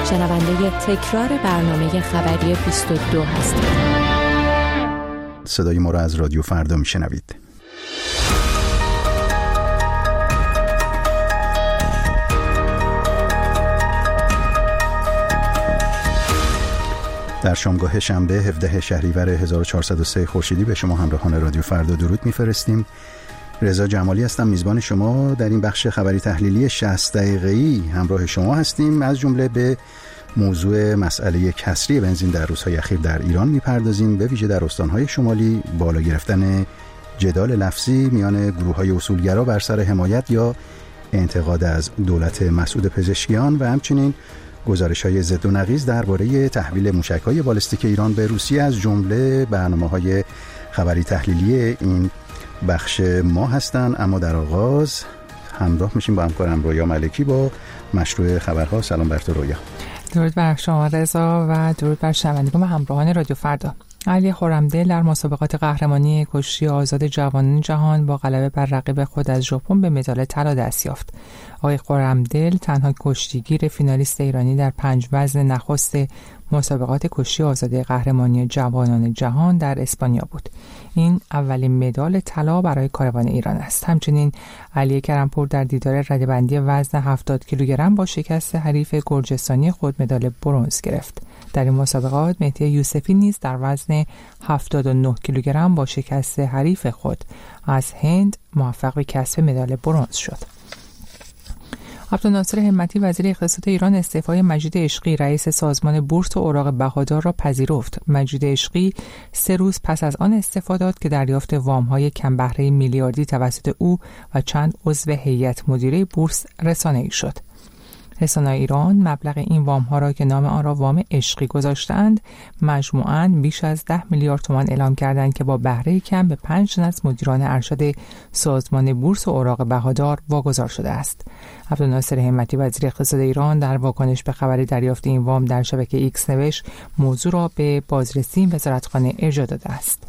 شنونده تکرار برنامه خبری 22 هستید. صدای ما را از رادیو فردا میشنوید. در شامگاه شنبه 17 شهریور 1403 خورشیدی به شما همراهان رادیو فردا درود میفرستیم. رضا جمالی هستم، میزبان شما. در این بخش خبری تحلیلی 60 دقیقه‌ای همراه شما هستیم. از جمله به موضوع مسئله کسری بنزین در روزهای اخیر در ایران میپردازیم، به ویژه در استانهای شمالی بالا گرفتن جدال لفظی میان گروه‌های اصولگرا بر سر حمایت یا انتقاد از دولت مسعود پزشکیان و همچنین گزارش‌های ضد و نقیض درباره تحویل موشک‌های بالستیک ایران به روسیه از جمله برنامه‌های خبری تحلیلی این بخش ما هستند. اما در آغاز همراه میشیم با همکارم رویا ملکی با مشروع خبرها. سلام بر تو رویا. درود بر شما رضا و درود بر شنوندگان و همراهان رادیو فردا. علی خرمدل در مسابقات قهرمانی کشتی آزاد جوانان جهان با غلبه بر رقیب خود از ژاپن به مدال طلا دست یافت. آقای خرمدل تنها کشتیگیر فینالیست ایرانی در 5 وزن نخست مسابقات کشتی آزاد قهرمانی جوانان جهان در اسپانیا بود. این اولین مدال طلا برای کاروان ایران است. همچنین علی کرمپور در دیدار رده‌بندی وزن 70 کیلوگرم با شکست حریف گرجستانی خود مدال برنز گرفت. در این مسابقات مهدی یوسفی نیز در وزن 79 کیلوگرم با شکست حریف خود از هند موفق به کسب مدال برنز شد. عبدالناصر همتی وزیر اقتصاد ایران استعفای مجید عشقی رئیس سازمان بورس و اوراق بهادار را پذیرفت. مجید عشقی 3 روز پس از آن استعفا داد که دریافت وام‌های کم بهره میلیاردی توسط او و چند عضو هیئت مدیره بورس رسانه‌ای شد. رسانه‌های ایران مبلغ این وام‌ها را که نام آن را وام عشقی گذاشتند مجموعاً بیش از 10 میلیارد تومان اعلام کردند که با بهره کم به 5 تن از مدیران ارشد سازمان بورس و اوراق بهادار واگذار شده است. عبدالناصر همتی وزیر اقتصاد ایران در واکنش به خبر دریافت این وام در شبکه ایکس نوشت موضوع را به بازرسی وزارتخانه ارجاع داده است.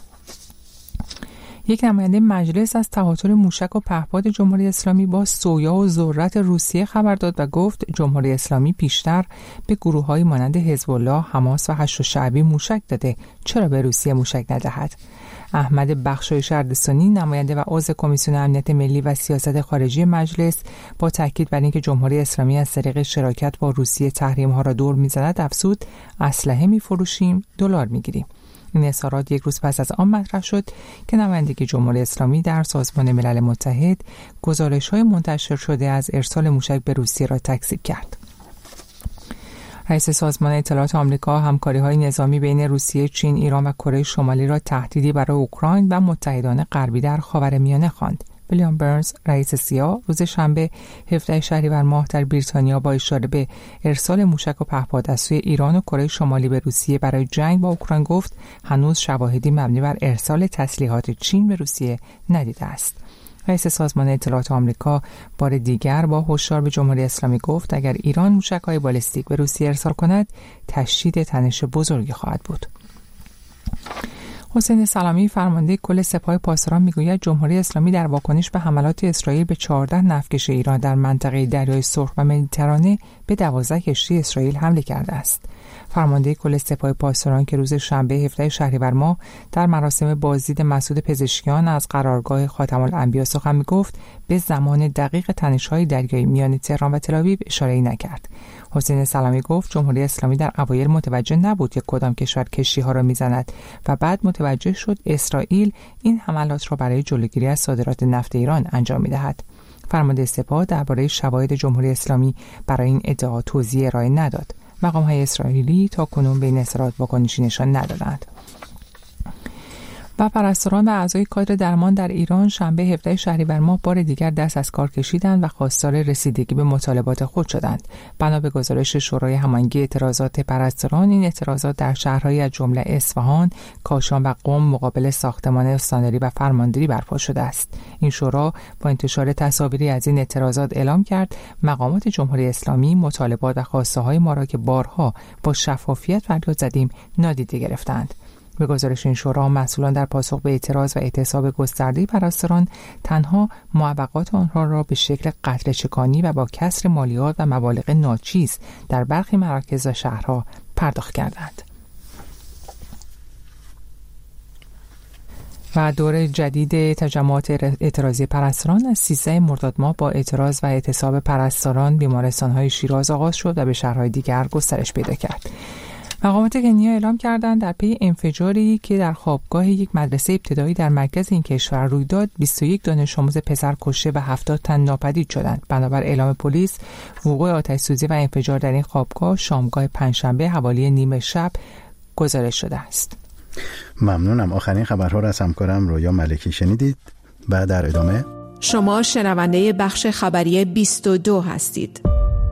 یک نماینده مجلس از تهاتر موشک و پهپاد جمهوری اسلامی با سویا و ذرت روسیه خبر داد و گفت جمهوری اسلامی پیشتر به گروه‌های مانند حزب الله، حماس و حشد شعبی موشک داده، چرا به روسیه موشک ندهد؟ احمد بخشایش اردستانی نماینده و عضو کمیسیون امنیت ملی و سیاست خارجی مجلس با تاکید بر اینکه جمهوری اسلامی از طریق شراکت با روسیه تحریم‌ها را دور می‌زند افزود اسلحه می‌فروشیم، دلار می‌گیریم. این اظهارات یک روز پس از آن مطرح شد که نمایندگی جمهوری اسلامی در سازمان ملل متحد گزارش‌های منتشر شده از ارسال موشک به روسیه را تکذیب کرد. رئیس سازمان اطلاعات آمریکا همکاری‌های نظامی بین روسیه، چین، ایران و کره شمالی را تهدیدی برای اوکراین و متحدان غربی در خاورمیانه خواند. ویلیام برنز رئیس سیا روز شنبه 17 شهریور ماه در بریتانیا با اشاره به ارسال موشک و پهپاد از سوی ایران و کره شمالی به روسیه برای جنگ با اوکراین گفت هنوز شواهدی مبنی بر ارسال تسلیحات چین به روسیه ندیده است. رئیس سازمان اطلاعات آمریکا بار دیگر با هشدار به جمهوری اسلامی گفت اگر ایران موشک‌های بالستیک به روسیه ارسال کند تشدید تنش بزرگی خواهد بود. حسین سلامی فرمانده کل سپاه پاسداران میگوید جمهوری اسلامی در واکنش به حملات اسرائیل به 14 نفتکش ایران در منطقه دریای سرخ و مدیترانه به 12 کشتی اسرائیل حمله کرده است. فرمانده کل سپاه پاسداران که روز شنبه 17 شهریور ماه در مراسم بازدید مسعود پزشکیان از قرارگاه خاتم الانبیا سخن میگفت به زمان دقیق تنش‌های دریایی میان تهران و تل‌آویو اشاره‌ای نکرد. حسین سلامی گفت جمهوری اسلامی در اوایل متوجه نبود که کدام کشور کشتی‌ها را میزند و بعد متوجه شد اسرائیل این حملات را برای جلوگیری از صادرات نفت ایران انجام می‌دهد. فرمانده سپاه درباره شواهد جمهوری اسلامی برای این ادعا توضیح ارائه نداد. مقام‌های اسرائیلی تا کنون به این اظهارات واکنشی نشان ندادند. و پرستاران و اعضای کادر درمان در ایران شنبه 17 شهریور ماه بار دیگر دست از کار کشیدند و خواستار رسیدگی به مطالبات خود شدند. بنا به گزارش شورای هماهنگی اعتراضات پرستاران این اعتراضات در شهرهایی از جمله اصفهان، کاشان و قم مقابل ساختمان استانداری و فرمانداری برپا شده است. این شورا با انتشار تصاویری از این اعتراضات اعلام کرد مقامات جمهوری اسلامی مطالبات و خواسته‌های ما را که بارها با شفافیت فریاد زدیم نادیده گرفتند. به گزارش این شورا، مسئولان در پاسخ به اعتراض و اعتصاب گسترده پرستاران تنها معوقات آنها را به شکل قطره‌چکانی و با کسر مالیات و مبالغ ناچیز در برخی مراکز و شهرها پرداخت کردند. و دوره جدید تجمعات اعتراضی پرستاران از 13 مرداد ماه با اعتراض و اعتصاب پرستاران بیمارستان‌های شیراز آغاز شد و به شهرهای دیگر گسترش پیدا کرد. مقامات کنیا اعلام کردند در پی انفجاری که در خوابگاه یک مدرسه ابتدایی در مرکز این کشور روی داد، 21 دانش آموز پسر کشته و 70 تن ناپدید شدند. بنابر اعلام پلیس، وقوع آتش‌سوزی و انفجار در این خوابگاه شامگاه پنجشنبه حوالی نیمه شب گزارش شده است. ممنونم. آخرین خبرها را از همکارم رویا ملکی شنیدید و در ادامه شما شنونده بخش خبری 22 هستید.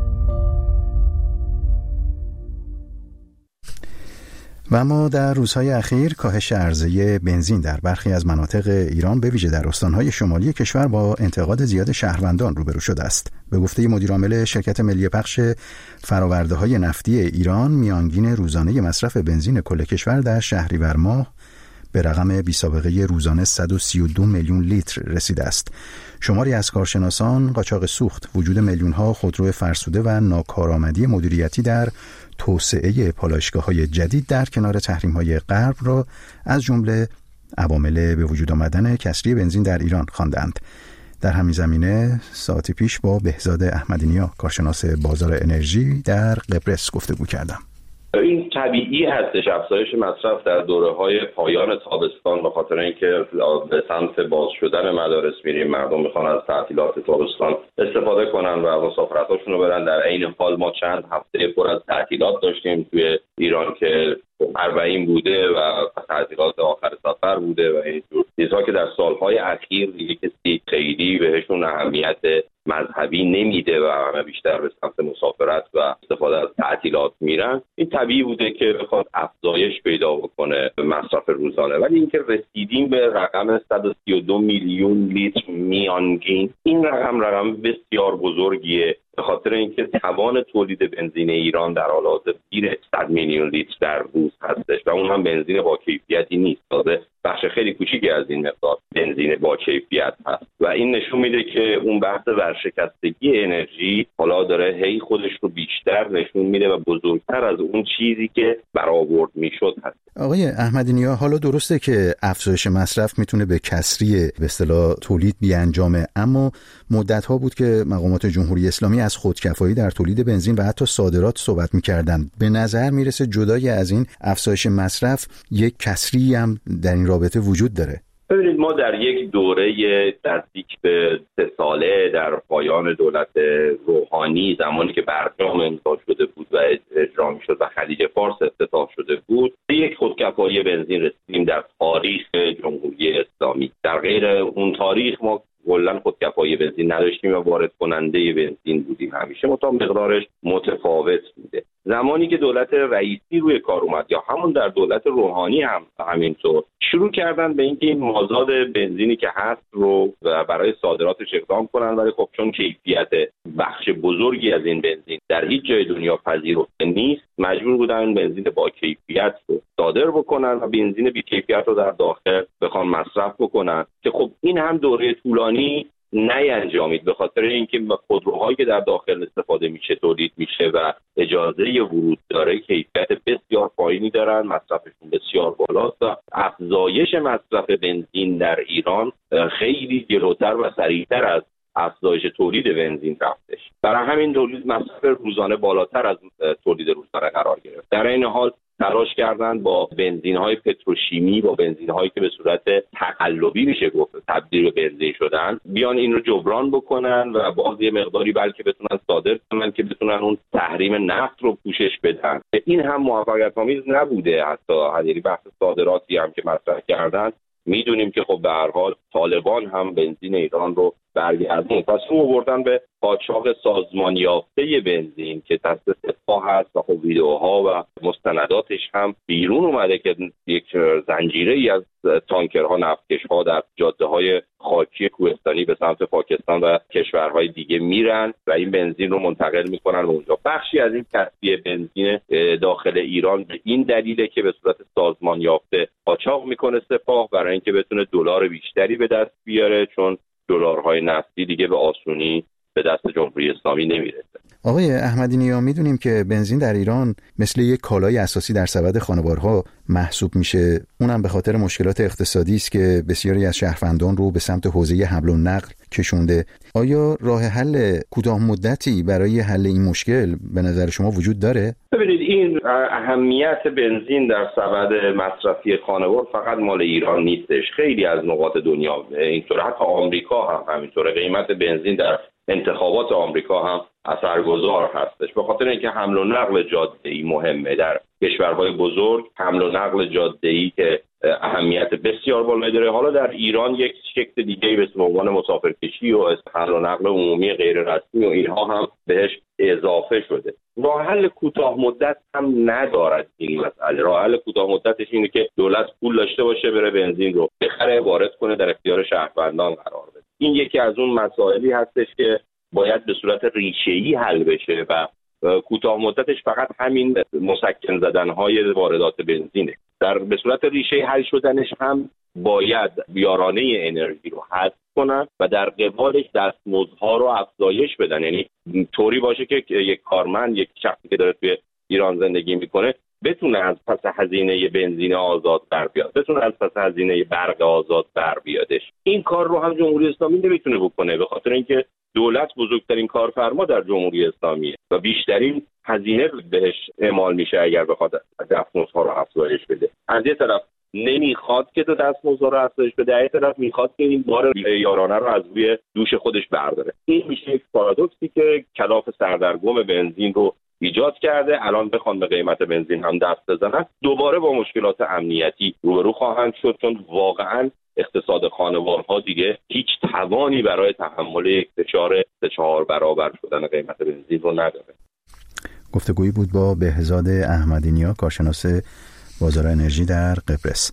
و ما در روزهای اخیر کاهش عرضه بنزین در برخی از مناطق ایران به ویژه در استانهای شمالی کشور با انتقاد زیاد شهروندان روبرو شده است. به گفته مدیر عامل شرکت ملی پخش فرآورده‌های نفتی ایران، میانگین روزانه مصرف بنزین کل کشور در شهریور ماه به رقم بی‌سابقه روزانه 132 میلیون لیتر رسیده است. شماری از کارشناسان قاچاق سوخت، وجود میلیون‌ها خودرو فرسوده و ناکارآمدی مدیریتی در توسعه پالایشگاه‌های جدید در کنار تحریم‌های غرب را از جمله عوامل به وجود آمدن کسری بنزین در ایران خواندند. در همین زمینه ساعتی پیش با بهزاد احمدی‌نیا، کارشناس بازار انرژی در قبرس گفتگو کردم. این طبیعی هستش افزایش مصرف در دوره‌های پایان تابستان، به خاطر اینکه به سمت باز شدن مدارس میریم، مردم میخوان از تعطیلات تابستان استفاده کنن و مسافرتاشون رو برن. در عین حال ما چند هفته پر از تعطیلات داشتیم توی ایران که اربعین بوده و تعطیلات آخر سفر بوده و اینجور چیزها که در سالهای اخیر دیگه کسی خیلی بهشون اهمیت مذهبی نمیده و همه بیشتر به سمت مسافرت و استفاده از تعطیلات میرن. این طبیعی بوده که بخواد افزایش پیدا بکنه مصرف روزانه، ولی اینکه رسیدیم به رقم 132 میلیون لیتر میانگین، این رقم بسیار بزرگیه، به خاطر اینکه توان تولید بنزین ایران در حال حاضر زیر 100 میلیون لیتر در روز هستش و اون هم بنزین با کیفیتی نیست. تازه بخش خیلی کوچیکی از این مقدار بنزین با کیفیت هست و این نشون میده که اون بحث ورشکستگی انرژی حالا داره هی خودش رو بیشتر نشون میده و بزرگتر از اون چیزی که برآورد میشد هست. آقای احمدی‌نیا، حالا درسته که افزایش مصرف میتونه به کسری به اصطلاح تولید بیانجامه، اما مدت‌ها بود که مقامات جمهوری اسلامی از خودکفایی در تولید بنزین و حتی صادرات صحبت می‌کردند. به نظر میرسه جدای از این افزایش مصرف یک کسری هم در این رابطه وجود داره. ببینید، ما در یک دوره نزدیک به 3 ساله در پایان دولت روحانی، زمانی که برجام امضا شده بود و اجرا می‌شد و خلیج فارس افتتاح شده بود، به یک خودکفایی بنزین رسیدیم در تاریخ جمهوری اسلامی. در غیر اون تاریخ ما کلاً خودکفایی بنزین نداشتیم و وارد کننده بنزین بودیم همیشه، مطابق مقدارش متفاوت بوده. زمانی که دولت رئیسی روی کار اومد یا همون در دولت روحانی هم همینطور شروع کردن به اینکه این مازاد بنزینی که هست رو برای صادراتش اقدام کنن، ولی خب چون کیفیت بخش بزرگی از این بنزین در هیچ جای دنیا پذیرفته نیست، مجبور بودن بنزین با کیفیت رو صادر بکنن و بنزین بی کیفیت رو در داخل بخوان مصرف بکنن که خب این هم دوره طولانی نینجامید، به خاطر اینکه خودروهایی که در داخل استفاده میشه تولید میشه و اجازه ورود داره کیفیت بسیار پایینی دارن، مصرفشون بسیار بالاست و افزایش مصرف بنزین در ایران خیلی جلوتر و سریعتر از افزایش تولید بنزین رفتش. برای همین تولید مصرف روزانه بالاتر از تولید روزانه قرار گرفت. در این حال تلاش کردن با بنزین‌های پتروشیمی، با بنزین‌هایی که به صورت تقلبی میشه گفت تبدیل به بنزین شدن، بیان این رو جبران بکنن و باز یه مقداری بلکه بتونن صادر کنن که بتونن اون تحریم نفت رو پوشش بدن. این هم موفقیت‌آمیز نبوده. حتی بحث صادراتی هم که مطرح کردن، میدونیم که خب به هر حال طالبان هم بنزین ایران رو برگردون. پس رو آوردن به قاچاق سازمان یافته بنزین که دست سپاه هست و خب ویدئوها و مستنداتش هم بیرون اومده که یک زنجیره‌ای از تانکرها، نفتکش‌ها در جاده‌های خاکی کوهستانی به سمت پاکستان و کشورهای دیگه میرن و این بنزین رو منتقل میکنن به اونجا. بخشی از این تصفیه بنزین داخل ایران به این دلیله که به صورت سازمان یافته قاچاق میکنه سپاه برای اینکه بتونه دلار بیشتری به دست بیاره، چون دلارهای نفتی دیگه به آسونی به دست جمهوری اسلامی نمیرسه. آقای احمدی نیا، میدونیم که بنزین در ایران مثل یک کالای اساسی در سبد خانوارها محسوب میشه، اونم به خاطر مشکلات اقتصادی است که بسیاری از شهروندان رو به سمت حوزه حمل و نقل کشونده. آیا راه حل کوتاه مدتی برای حل این مشکل به نظر شما وجود داره؟ ببینید، این اهمیت بنزین در سبد مصرفی خانوار فقط مال ایران نیستش، خیلی از نقاط دنیا اینطوره، حتی آمریکا هم همینطوره. قیمت بنزین در انتخابات آمریکا هم اثرگذار هستش، به خاطر اینکه حمل و نقل جاده‌ای مهمه. در کشورهای بزرگ حمل و نقل جاده‌ای که اهمیت بسیار بالایی داره. حالا در ایران یک شکل دیگه‌ای به عنوان مسافرکشی و حمل و نقل عمومی غیر رسمی و اینها هم بهش اضافه شده. راه حل کوتاه مدت هم ندارد این مسئله. راه حل کوتاه مدتش اینه که دولت پول داشته باشه بره بنزین رو بخره، وارد کنه، در اختیار شهروندان قرار بده. این یکی از اون مسائلی هستش که باید به صورت ریشه‌ای حل بشه و کوتاه مدتش فقط همین مسکن زدن‌های واردات بنزینه. به صورت ریشه‌ای حل شدنش هم باید یارانه انرژی رو حذف کنن و در قبالش دستمزدها رو افزایش بدن. یعنی طوری باشه که یک کارمند، یک شخصی که داره توی ایران زندگی میکنه بتونه از پس هزینه بنزین آزاد بر بیاد، بتونه از پس هزینه برق آزاد بر بیادش. این کار رو هم جمهوری اسلامی نمیتونه بکنه، به خاطر اینکه دولت بزرگترین کارفرما در جمهوری اسلامیه و بیشترین هزینه بهش اعمال میشه اگر بخواد دستمزدها رو افزایش بده. از یه طرف نمیخواد که دستمزدها رو افزایش بده، از یه طرف میخواد که این بار یارانه رو از روی دوش خودش برداره. این میشه یک پارادوکسی که کلاف سردرگم بنزین رو ایجاد کرده. الان بخوان به قیمت بنزین هم دست بزنن، دوباره با مشکلات امنیتی روبرو خواهند شد، چون واقعا اقتصاد خانوارها دیگه هیچ توانی برای تحمل یک فشار 4 برابر شدن قیمت بنزین رو نداره. گفتگویی بود با بهزاد احمدی نیا، کارشناس بازار انرژی در قبرس.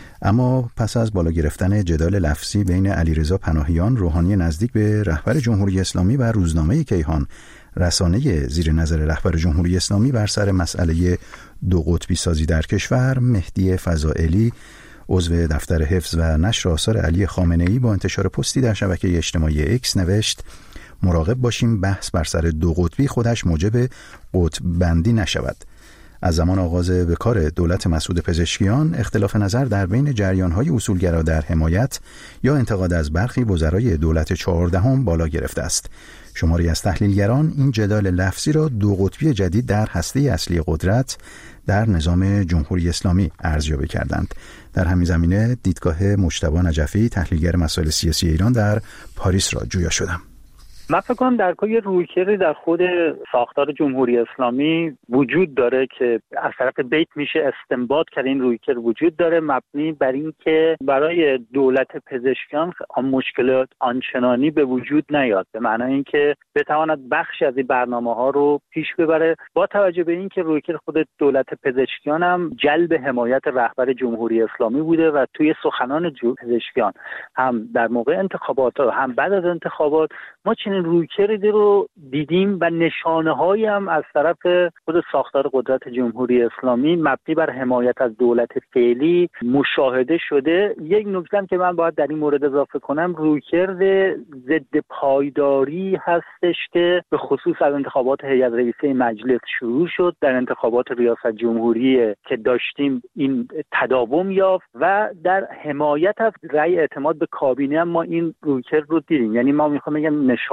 اما پس از بالا گرفتن جدال لفظی بین علیرضا پناهیان، روحانی نزدیک به رهبر جمهوری اسلامی، و روزنامه کیهان، رسانه زیر نظر رهبر جمهوری اسلامی، بر سر مسئله دو قطبی سازی در کشور، مهدی فضائلی، عضو دفتر حفظ و نشر آثار علی خامنه‌ای، با انتشار پستی در شبکه اجتماعی اکس نوشت: مراقب باشیم بحث بر سر دو قطبی خودش موجب قطب بندی نشود. از زمان آغاز به کار دولت مسعود پزشکیان، اختلاف نظر در بین جریان‌های اصولگرا در حمایت یا انتقاد از برخی وزرای دولت 14 بالا گرفته است. شماری از تحلیلگران این جدال لفظی را دو قطبی جدید در هسته اصلی قدرت در نظام جمهوری اسلامی ارزیابی کردند. در همین زمینه دیدگاه مجتبی نجفی، تحلیلگر مسائل سیاسی ایران، در پاریس را جویا شدم. من فکر کنم در کل رویکردی در خود ساختار جمهوری اسلامی وجود داره که از طرف بیت میشه استنباط کرد این رویکرد وجود داره، مبنی بر این که برای دولت پزشکیان مشکلات آنچنانی به وجود نیاد، به معنای اینکه بتواند بخشی از این برنامه‌ها رو پیش ببره، با توجه به اینکه رویکرد خود دولت پزشکیان هم جلب حمایت رهبر جمهوری اسلامی بوده و توی سخنان پزشکیان هم در موقع انتخابات و هم بعد از انتخابات ما چنین رویکردی رو دیدیم و نشانه‌هایی هم از طرف خود ساختار قدرت جمهوری اسلامی مبنی بر حمایت از دولت فعلی مشاهده شده. یک نکته هم که من باید در این مورد اضافه کنم، رویکرد ضد پایداری هستش که به خصوص از انتخابات هیئت رئیسه مجلس شروع شد، در انتخابات ریاست جمهوری که داشتیم این تداوم یافت و در حمایت از رأی اعتماد به کابینه هم ما این رویکرد رو دیدیم. یعنی ما میخوام بگم نشان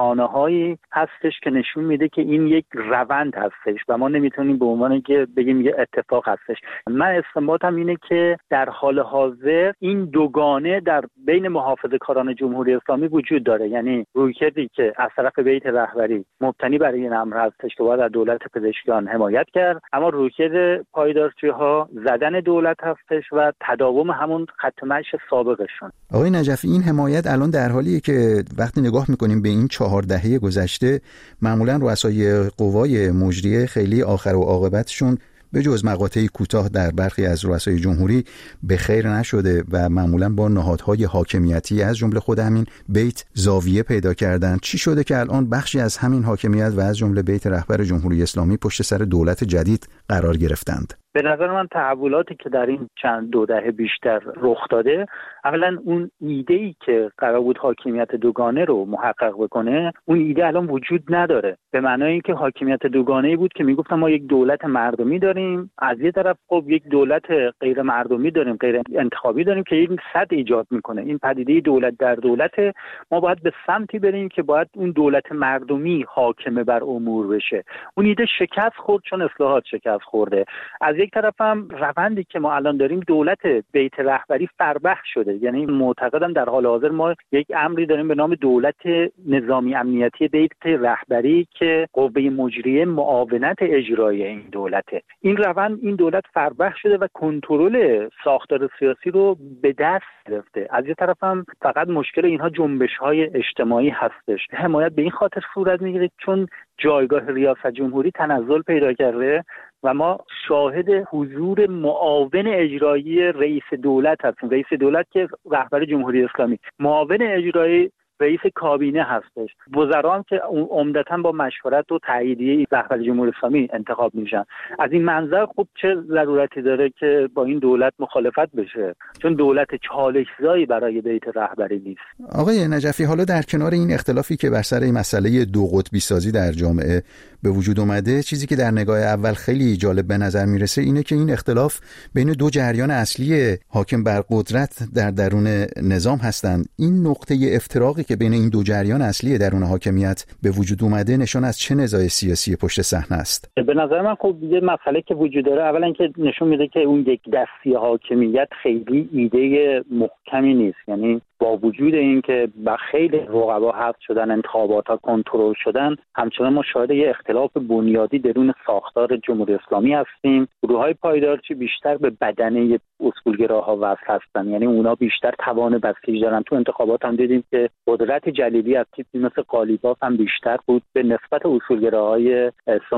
نشانه‌هایی هستش که نشون میده که این یک روند هستش و ما نمیتونیم به عنوان که بگیم یه اتفاق هستش. من استنباطم اینه که در حال حاضر این دوگانه در بین محافظه‌کاران جمهوری اسلامی وجود داره، یعنی رویکردی که از طرف بیت رهبری مبتنی بر این امر هستش که باید از دولت پزشکیان حمایت کرد، اما رویکرد پایدارچی‌ها زدن دولت هستش و تداوم همون خط مشی سابقشون. آقای نجفی، این حمایت الان در حالیه که وقتی نگاه میکنیم به این 4 دهه گذشته معمولا رؤسای قوای مجریه خیلی آخر و عاقبتشون به جز مقاطعی کوتاه در برخی از رؤسای جمهوری به خیر نشده و معمولا با نهادهای حاکمیتی از جمله خود همین بیت زاویه پیدا کردن. چی شده که الان بخشی از همین حاکمیت و از جمله بیت رهبر جمهوری اسلامی پشت سر دولت جدید قرار گرفتند؟ به نظر من تحولاتی که در این چند 2 دهه بیشتر رخ داده، اولا اون ایده‌ای که قرار بود حاکمیت دوگانه رو محقق بکنه، اون ایده الان وجود نداره. به معنای اینکه حاکمیت دوگانه‌ای بود که میگفتن ما یک دولت مردمی داریم، از یه طرف خب یک دولت غیر مردمی داریم، غیر انتخابی داریم که این صد ایجاد میکنه. این پدیده دولت در دولت، ما باید به سمتی بریم که باید اون دولت مردمی حاکم بر امور بشه. اون ایده شکست خورد چون اصلاحات شکست خورده. از یک طرف هم روندی که ما الان داریم دولت بیت رهبری فربخش شده، یعنی معتقدم در حال حاضر ما یک امری داریم به نام دولت نظامی امنیتی بیت رهبری که قوه مجریه معاونت اجرایی این دولته. این روند این دولت فربخش شده و کنترل ساختار سیاسی رو به دست گرفته. از یک طرف هم فقط مشکل اینها جنبش‌های اجتماعی هستش. حمایت به این خاطر صورت میگیره چون جایگاه ریاست جمهوری تنزل پیدا کرده و ما شاهد حضور معاون اجرایی رئیس دولت هستیم. رئیس دولت که رهبر جمهوری اسلامی، معاون اجرایی رئیس کابینه هستش. وزرا هم که عمدتاً با مشورت و تاییدیه رهبر جمهوری اسلامی انتخاب میشن. از این منظر خب چه ضرورتی داره که با این دولت مخالفت بشه، چون دولت چالش‌زایی برای بیت رهبری نیست. آقای نجفی، حالا در کنار این اختلافی که بر سر این مسئله دو قطبی سازی در جامعه به وجود اومده، چیزی که در نگاه اول خیلی جالب به نظر میرسه اینه که این اختلاف بین دو جریان اصلی حاکم بر قدرت در درون نظام هستند. این نقطه افتراقی که بین این دو جریان اصلی درون حاکمیت به وجود اومده نشان از چه نزاع سیاسی پشت صحنه است؟ به نظر من خب یه مسئله که وجود داره، اولا که نشون میده که اون یک دستی حاکمیت خیلی ایده محکمی نیست. یعنی با وجود این که با خیلی رقبا حذف شدن، انتخابات‌ها کنترل شدن، همچنان ما شاهد یه اختلاف بنیادی درون ساختار جمهوری اسلامی هستیم. گروه‌های پایدارچی بیشتر به بدنه اصولگراها وصل هستن، یعنی اونا بیشتر توان بسیج دارن. تو انتخابات هم دیدیم که قدرت جلیلی از تیپی مثل قالیباف هم بیشتر بود به نسبت اصولگراهای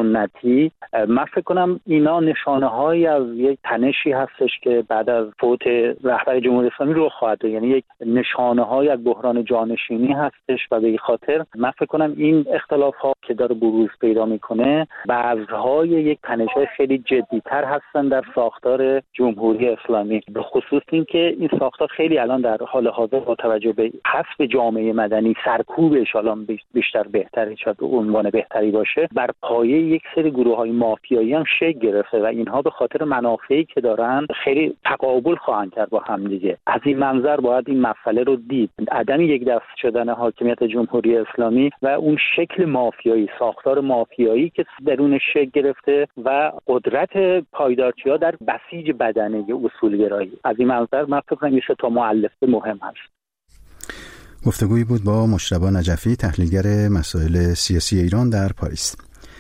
سنتی. من فکر کنم اینا نشانه‌هایی از یک تنشی هستش که بعد از فوت رهبر جمهوری اسلامی رخ خواهد داد، یعنی یک نشانه‌های از بحران جانشینی هستش و به این خاطر من فکر کنم این اختلاف‌ها که داره بروز پیدا می‌کنه بذرهای یک تنش‌های خیلی جدی‌تر هستن در ساختار جمهوری اسلامی، به خصوص اینکه این ساختار خیلی الان در حال حاضر با توجه به حذف جامعه مدنی، سرکوبش الان بیشتر بهتری شد و عنوان بهتری باشه، بر پایه یک سری گروه‌های مافیایی هم شکل گرفته و اینها به خاطر منافعی که دارن خیلی تقابل خواهند کرد با هم دیگه. از این منظر باید این مسئله رو دید، عدم یک دست شدن حاکمیت جمهوری اسلامی و اون شکل مافیایی، ساختار مافیایی که درون شکل گرفته و قدرت پایدارچی‌ها در بسیج بدنه اصولگرایی. از این منظر من فکر کنم تا مؤلفه مهم هست. گفتگویی بود با مجتبی نجفی، تحلیلگر مسائل سیاسی ایران در پاریس.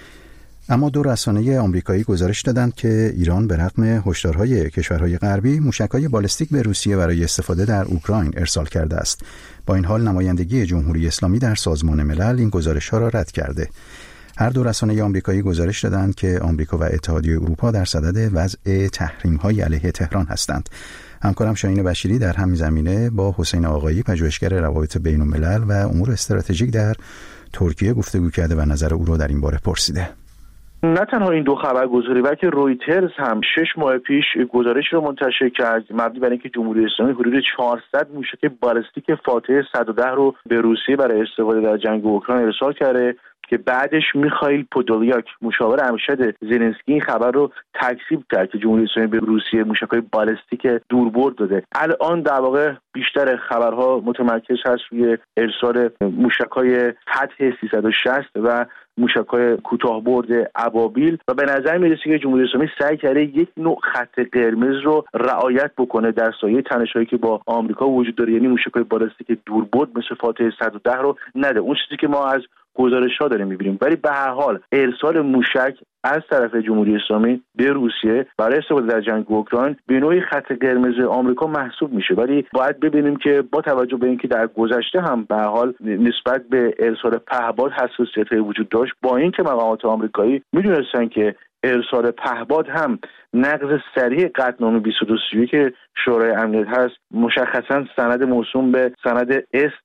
اما دو رسانه آمریکایی گزارش دادند که ایران به رغم هشدارهای کشورهای غربی موشک‌های بالستیک به روسیه برای استفاده در اوکراین ارسال کرده است. با این حال نمایندگی جمهوری اسلامی در سازمان ملل این گزارش‌ها را رد کرده. هر دو رسانه آمریکایی گزارش دادند که آمریکا و اتحادیه اروپا در صدد وضع تحریم‌های علیه تهران هستند. همکارم شاهین بشیری در همین زمینه با حسین آقایی، پژوهشگر روابط بین‌الملل و امور استراتژیک در ترکیه گفتگو کرده و نظر او را در این باره پرسیده. نه تنها این دو خبرگزاری بلکه رویترز هم 6 ماه پیش گزارش رو منتشر کرد مبنی بر اینکه جمهوری اسلامی حدود 400 موشک بالستیک فاتح 110 رو به روسیه برای استفاده در جنگ اوکراین ارسال کرده که بعدش میخائیل پودولیاک مشاور ارشد زلنسکی این خبر رو تکذیب کرد که جمهوری اسلامی به روسیه موشک‌های بالستیک دوربرد داده. الان در واقع بیشتر خبرها متمرکز هست روی ارسال موشک‌های فتح 360 و موشک‌های کوتاه‌برد ابابیل و به نظر میرسه که جمهوری اسلامی سعی کرده یک نوع خط قرمز رو رعایت بکنه در سایه تنش‌هایی که با آمریکا وجود داره، یعنی موشک‌های بالستیک دوربرد مثل فاتح 110 رو نده. اون چیزی که ما از گزارش‌ها داریم می‌بینیم. ولی به هر حال ارسال موشک از طرف جمهوری اسلامی به روسیه برای استفاده در جنگ اوکراین به نوعی خط قرمز آمریکا محسوب میشه. ولی باید ببینیم که با توجه به اینکه در گذشته هم به هر حال نسبت به ارسال پهپاد حساسیت‌های وجود داشت، با اینکه مقامات آمریکایی می‌دونستن که ارسال پهپاد هم نقض صریح قطعنامه 2231 که شورای امنیت هست، مشخصا سند موسوم به سند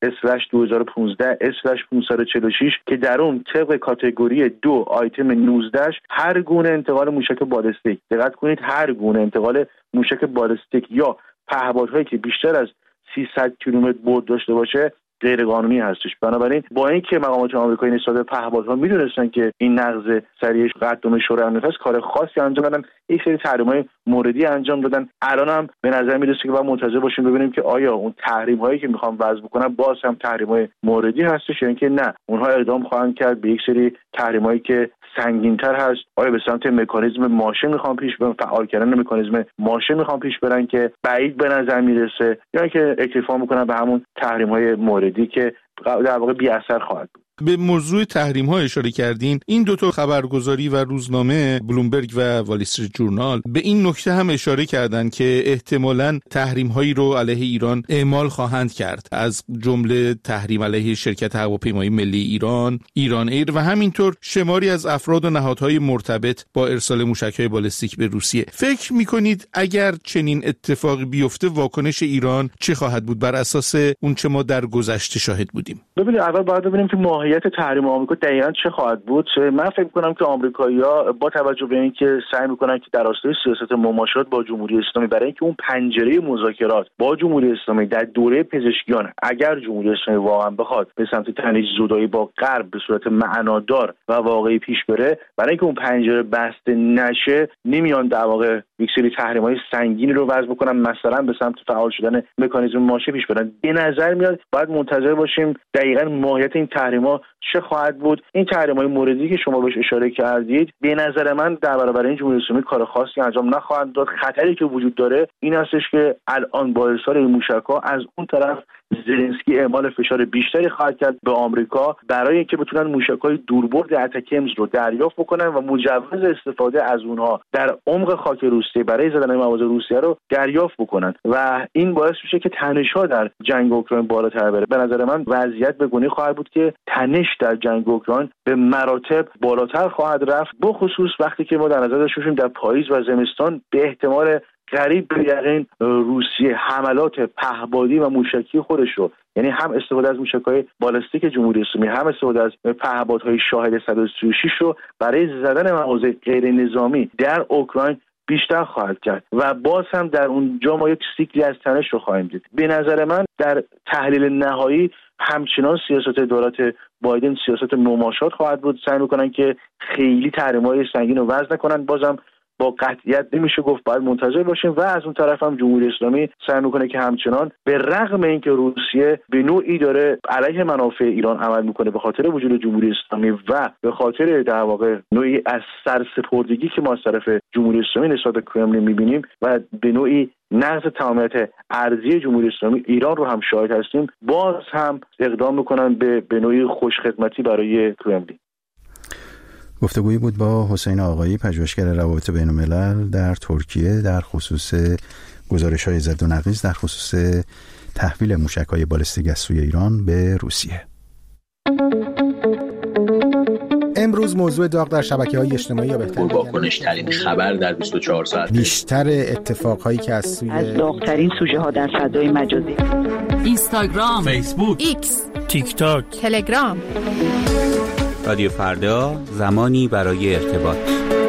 S/2015/546 که در اون طبق کاتگوری 2 آیتم 19 هر گونه انتقال موشک بالستیک، دقت کنید، هر گونه انتقال موشک بالستیک یا پهپادهایی که بیشتر از 300 کیلومتر برد داشته باشه غیر قانونی هستش. بنابراین با اینکه مقامات آمریکایی نسبت به پهپادها میدونستن که این نقض صریح قطعنامه شورای امنیت است، کار خاصی انجام دادن، یک سری تحریم‌های موردی انجام دادن. الان هم به نظر میرسه که باید منتظر باشیم ببینیم که آیا اون تحریم‌هایی که میخوام وضع بکنن باز هم تحریم‌های موردی هستش یا اینکه نه، اونها اقدام خواهند کرد به یک سری تحریم‌هایی که سنگین‌تر هست. آیا به سمت مکانیزم ماشه میخوام پیش برن، فعال کردن مکانیزم ماشه میخوام پیش برن که بعید به نظر میرسه، یا اینکه اکتفا میکنن به همون تحریم‌های موردی که در واقع بی اثر خواهد بود. به موضوع تحریم ها اشاره کردین. این دو تا خبرگزاری و روزنامه بلومبرگ و وال استریت جورنال به این نکته هم اشاره کردند که احتمالاً تحریم هایی رو علیه ایران اعمال خواهند کرد، از جمله تحریم علیه شرکت هواپیمایی ملی ایران ایر و همینطور شماری از افراد و نهادهای مرتبط با ارسال موشک‌های بالستیک به روسیه. فکر می‌کنید اگر چنین اتفاقی بیفته واکنش ایران چه خواهد بود بر اساس اون چه ما در گذشته شاهد بودیم؟ ببینید، اول باید ببینیم که ماهیت تحریم آمریکا دقیقاً چه خواهد بود. من فکر می‌کنم که آمریکایی‌ها با توجه به اینکه سعی می‌کنن که در راستای سیاست مماشات با جمهوری اسلامی، برای اینکه اون پنجره مذاکرات با جمهوری اسلامی در دوره پزشکیان اگر جمهوری اسلامی واقعاً بخواد به سمت تنش زدایی با غرب به صورت معنادار و واقعی پیش بره، برای اینکه اون پنجره بسته نشه نمیان در واقع یک سری تحریم‌های سنگینی رو وضع بکنن، مثلا به سمت فعال شدن مکانیزم ماشه پیش برن. به نظر میاد باید منتظر باشیم دقیقاً ماهیت این تحریم‌ها چه خواهد بود. این تحریم‌های موردی که شما بهش اشاره کردید به نظر من در برابر این جمهوری اسلامی کار خاصی انجام نخواهند داد. خطری که وجود داره این هستش که الان با ارسال این موشک‌ها از اون طرف زلنسکی اعمال فشار بیشتری خواهد کرد به آمریکا برای اینکه بتونن موشک‌های دوربرد اتکمز رو دریافت بکنن و مجوز استفاده از اونها در عمق خاک روسیه برای زدن مواضع روسیه رو دریافت بکنن و این باعث میشه که تنش‌ها در جنگ اوکراین بالاتر بره. به نظر من وضعیت به گونه‌ای خواهد بود که تنش در جنگ اوکراین به مراتب بالاتر خواهد رفت، بخصوص وقتی که ما در نظر داشته باشیم در پاییز و زمستان به احتمال قریب به یقین روسیه حملات پهپادی و موشکی خودش رو، یعنی هم استفاده از موشک‌های بالستیک جمهوری اسلامی هم استفاده از پهپادهای شاهد 136 رو برای زدن مواضع غیر نظامی در اوکراین بیشتر خواهد کرد و باز هم در اونجا ما یک سیکلی از تنش رو خواهیم دید. به نظر من در تحلیل نهایی همچنان سیاست دولت بایدن سیاست مماشات خواهد بود. سعی می‌کنن که خیلی تحریم‌های سنگین رو وضع نکنن. بازم با قطعیت نمیشه گفت، باید منتظر باشیم. و از اون طرف هم جمهوری اسلامی سعی میکنه که همچنان به رغم اینکه روسیه به نوعی داره علیه منافع ایران عمل میکنه به خاطر وجود جمهوری اسلامی و به خاطر در واقع نوعی از سرسپردگی که ما از طرف جمهوری اسلامی نسبت به کرملین میبینیم و به نوعی نقض تمامیت ارضی جمهوری اسلامی ایران رو هم شاهد هستیم، باز هم اقدام میکنن به نوعی خوشخدمتی برای کرملین. گفتگویی بود با حسین آقایی، پژوهشگر روابط بین الملل در ترکیه در خصوص گزارش‌های زد و نقیض در خصوص تحویل موشک‌های بالستیک از سوی ایران به روسیه. امروز موضوع داغ در شبکه‌های اجتماعی یا بهتر واکنش‌ترین خبر در 24 ساعت، بیشتر اتفاقهایی که از داغ‌ترین سوژه‌ها در فضای مجازی، اینستاگرام، فیسبوک، ایکس، تیک تاک، تلگرام. رادیو فردا، زمانی برای ارتباط.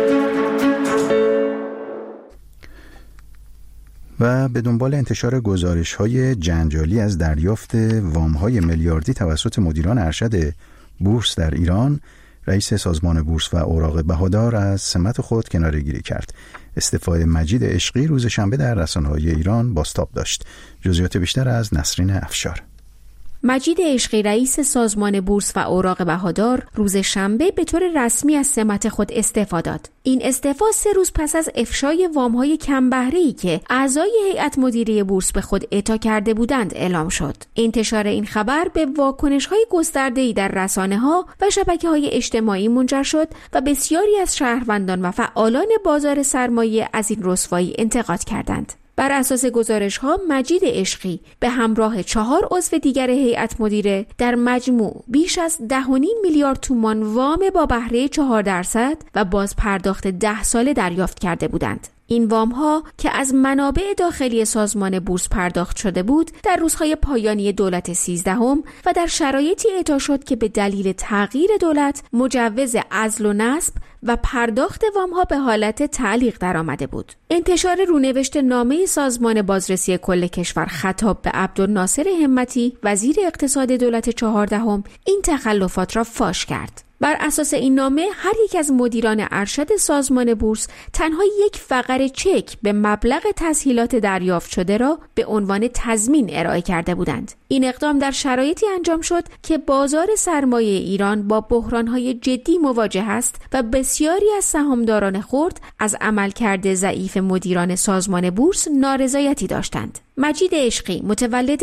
و به دنبال انتشار گزارش‌های جنجالی از دریافت وام‌های میلیاردی توسط مدیران ارشد بورس در ایران، رئیس سازمان بورس و اوراق بهادار از سمت خود کناره‌گیری کرد. استعفای مجید عشقی روز شنبه در رسانه‌های ایران بازتاب داشت. جزئیات بیشتر از نسرین افشار. مجید عشقی رئیس سازمان بورس و اوراق بهادار روز شنبه به طور رسمی از سمت خود استعفا داد. این استعفا 3 روز پس از افشای وام‌های کم بهره‌ای که اعضای هیئت مدیره بورس به خود اعطا کرده بودند اعلام شد. انتشار این خبر به واکنش‌های گسترده‌ای در رسانه‌ها و شبکه‌های اجتماعی منجر شد و بسیاری از شهروندان و فعالان بازار سرمایه از این رسوایی انتقاد کردند. بر اساس گزارش‌ها مجید عشقی به همراه 4 عضو دیگر هیئت مدیره در مجموع بیش از 10.5 میلیارد تومان وام با بهره 4% و باز پرداخت 10 ساله دریافت کرده بودند. این وام‌ها که از منابع داخلی سازمان بورس پرداخت شده بود در روزهای پایانی دولت 13 و در شرایطی اعطا شد که به دلیل تغییر دولت مجوز عزل و نصب و پرداخت وام‌ها به حالت تعلیق درآمده بود. انتشار رونوشت نامه سازمان بازرسی کل کشور خطاب به عبدالناصر همتی وزیر اقتصاد دولت 14 این تخلفات را فاش کرد. بر اساس این نامه هر یک از مدیران ارشد سازمان بورس تنها یک فقره چک به مبلغ تسهیلات دریافت شده را به عنوان تضمین ارائه کرده بودند. این اقدام در شرایطی انجام شد که بازار سرمایه ایران با بحران‌های جدی مواجه است و بسیاری از سهامداران خرد از عملکرد ضعیف مدیران سازمان بورس نارضایتی داشتند. مجید عشقی متولد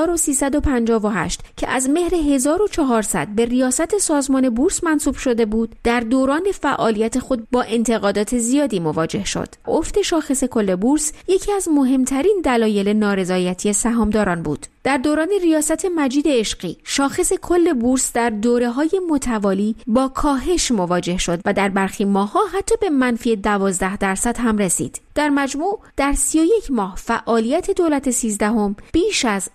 1358 که از مهر 1400 به ریاست سازمان بورس منصوب شده بود، در دوران فعالیت خود با انتقادات زیادی مواجه شد. افت شاخص کل بورس یکی از مهمترین دلایل نارضایتی سهامداران بود. در دوران ریاست مجید عشقی شاخص کل بورس در دوره‌های متوالی با کاهش مواجه شد و در برخی ماه‌ها حتی به منفی 12% هم رسید. در مجموع در 31 ماه فعالیت دولت 13 بیش از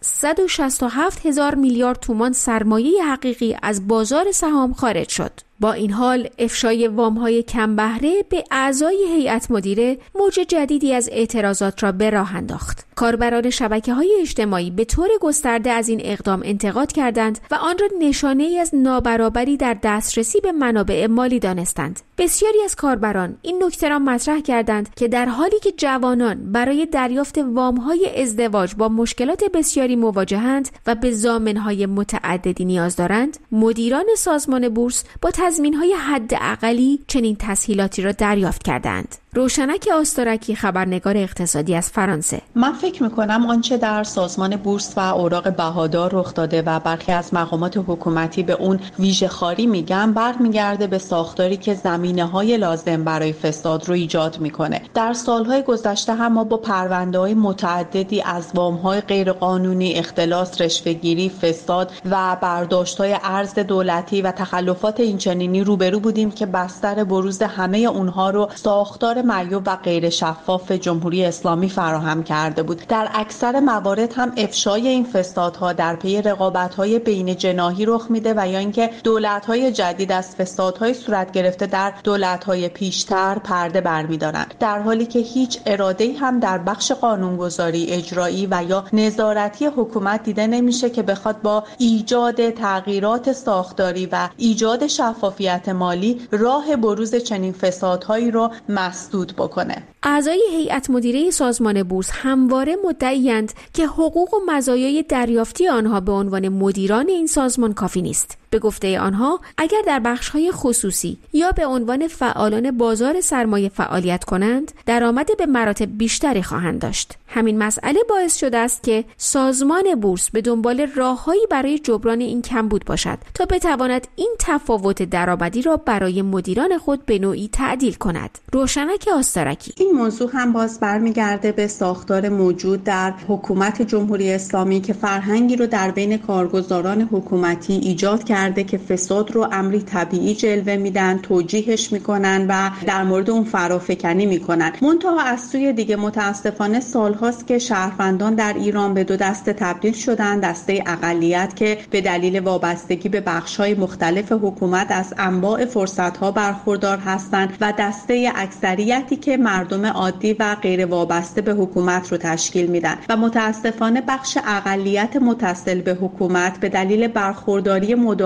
167,000 میلیارد تومان سرمایه حقیقی از بازار سهام خارج شد. با این حال افشای وام‌های کم بهره به اعضای هیئت مدیره موج جدیدی از اعتراضات را به راه انداخت. کاربران شبکه‌های اجتماعی به طور گسترده از این اقدام انتقاد کردند و آن را نشانه‌ای از نابرابری در دسترسی به منابع مالی دانستند. بسیاری از کاربران این نکته را مطرح کردند که در حالی که جوانان برای دریافت وام‌های ازدواج با مشکلات بسیاری مواجهند و به ضامن‌های متعددی نیاز دارند، مدیران سازمان بورس با تضمین‌های حداقلی چنین تسهیلاتی را دریافت کردند. روشنک آستارکی خبرنگار اقتصادی از فرانسه: من فکر می‌کنم آنچه در سازمان بورس و اوراق بهادار رخ داده و برخی از مقامات حکومتی به اون ویژه‌خواری میگن برمیگرده به ساختاری که زمینه‌های لازم برای فساد رو ایجاد میکنه. در سالهای گذشته هم ما با پرونده‌های متعددی از وام‌های غیرقانونی، اختلاس، رشوه‌گیری، فساد و برداشت‌های ارز دولتی و تخلفات اینچنینی روبرو بودیم که بستر بروز همه اونها رو ساختار معیوب و غیر شفاف جمهوری اسلامی فراهم کرده بود. در اکثر موارد هم افشای این فسادها در پی رقابت‌های بین جناحی رخ میده و یا اینکه دولت‌های جدید از فسادهای صورت گرفته در دولت‌های پیشتر پرده برمی‌دارند، در حالی که هیچ اراده‌ای هم در بخش قانونگذاری، اجرایی و یا نظارتی حکومت دیده نمیشه که بخواد با ایجاد تغییرات ساختاری و ایجاد شفافیت مالی راه بروز چنین فسادهایی رو مسدود بکنه. اعضای هیئت مدیره سازمان بورس همواره مدعی‌اند که حقوق و مزایای دریافتی آنها به عنوان مدیران این سازمان کافی نیست. به گفته آنها اگر در بخش‌های خصوصی یا به عنوان فعالان بازار سرمایه فعالیت کنند، درآمد به مراتب بیشتری خواهند داشت. همین مسئله باعث شده است که سازمان بورس به دنبال راه‌هایی برای جبران این کمبود باشد تا بتواند این تفاوت درآمدی را برای مدیران خود به نوعی تعدیل کند. روشنک آستارکی: این موضوع هم باز برمیگرده به ساختار موجود در حکومت جمهوری اسلامی که فرهنگی رو در بین کارگزاران حکومتی ایجاد کرده که فساد رو امری طبیعی جلوه میدن، توجیهش میکنن و در مورد اون فرافکنی میکنن. منتها از سوی دیگه متاسفانه سالهاست که شهروندان در ایران به دو دسته تبدیل شدن: دسته اقلیت که به دلیل وابستگی به بخش‌های مختلف حکومت از انواع فرصت‌ها برخوردار هستند و دسته اکثریتی که مردم عادی و غیر وابسته به حکومت رو تشکیل میدن و متاسفانه بخش اقلیت متصل به حکومت به دلیل برخورداری مداوم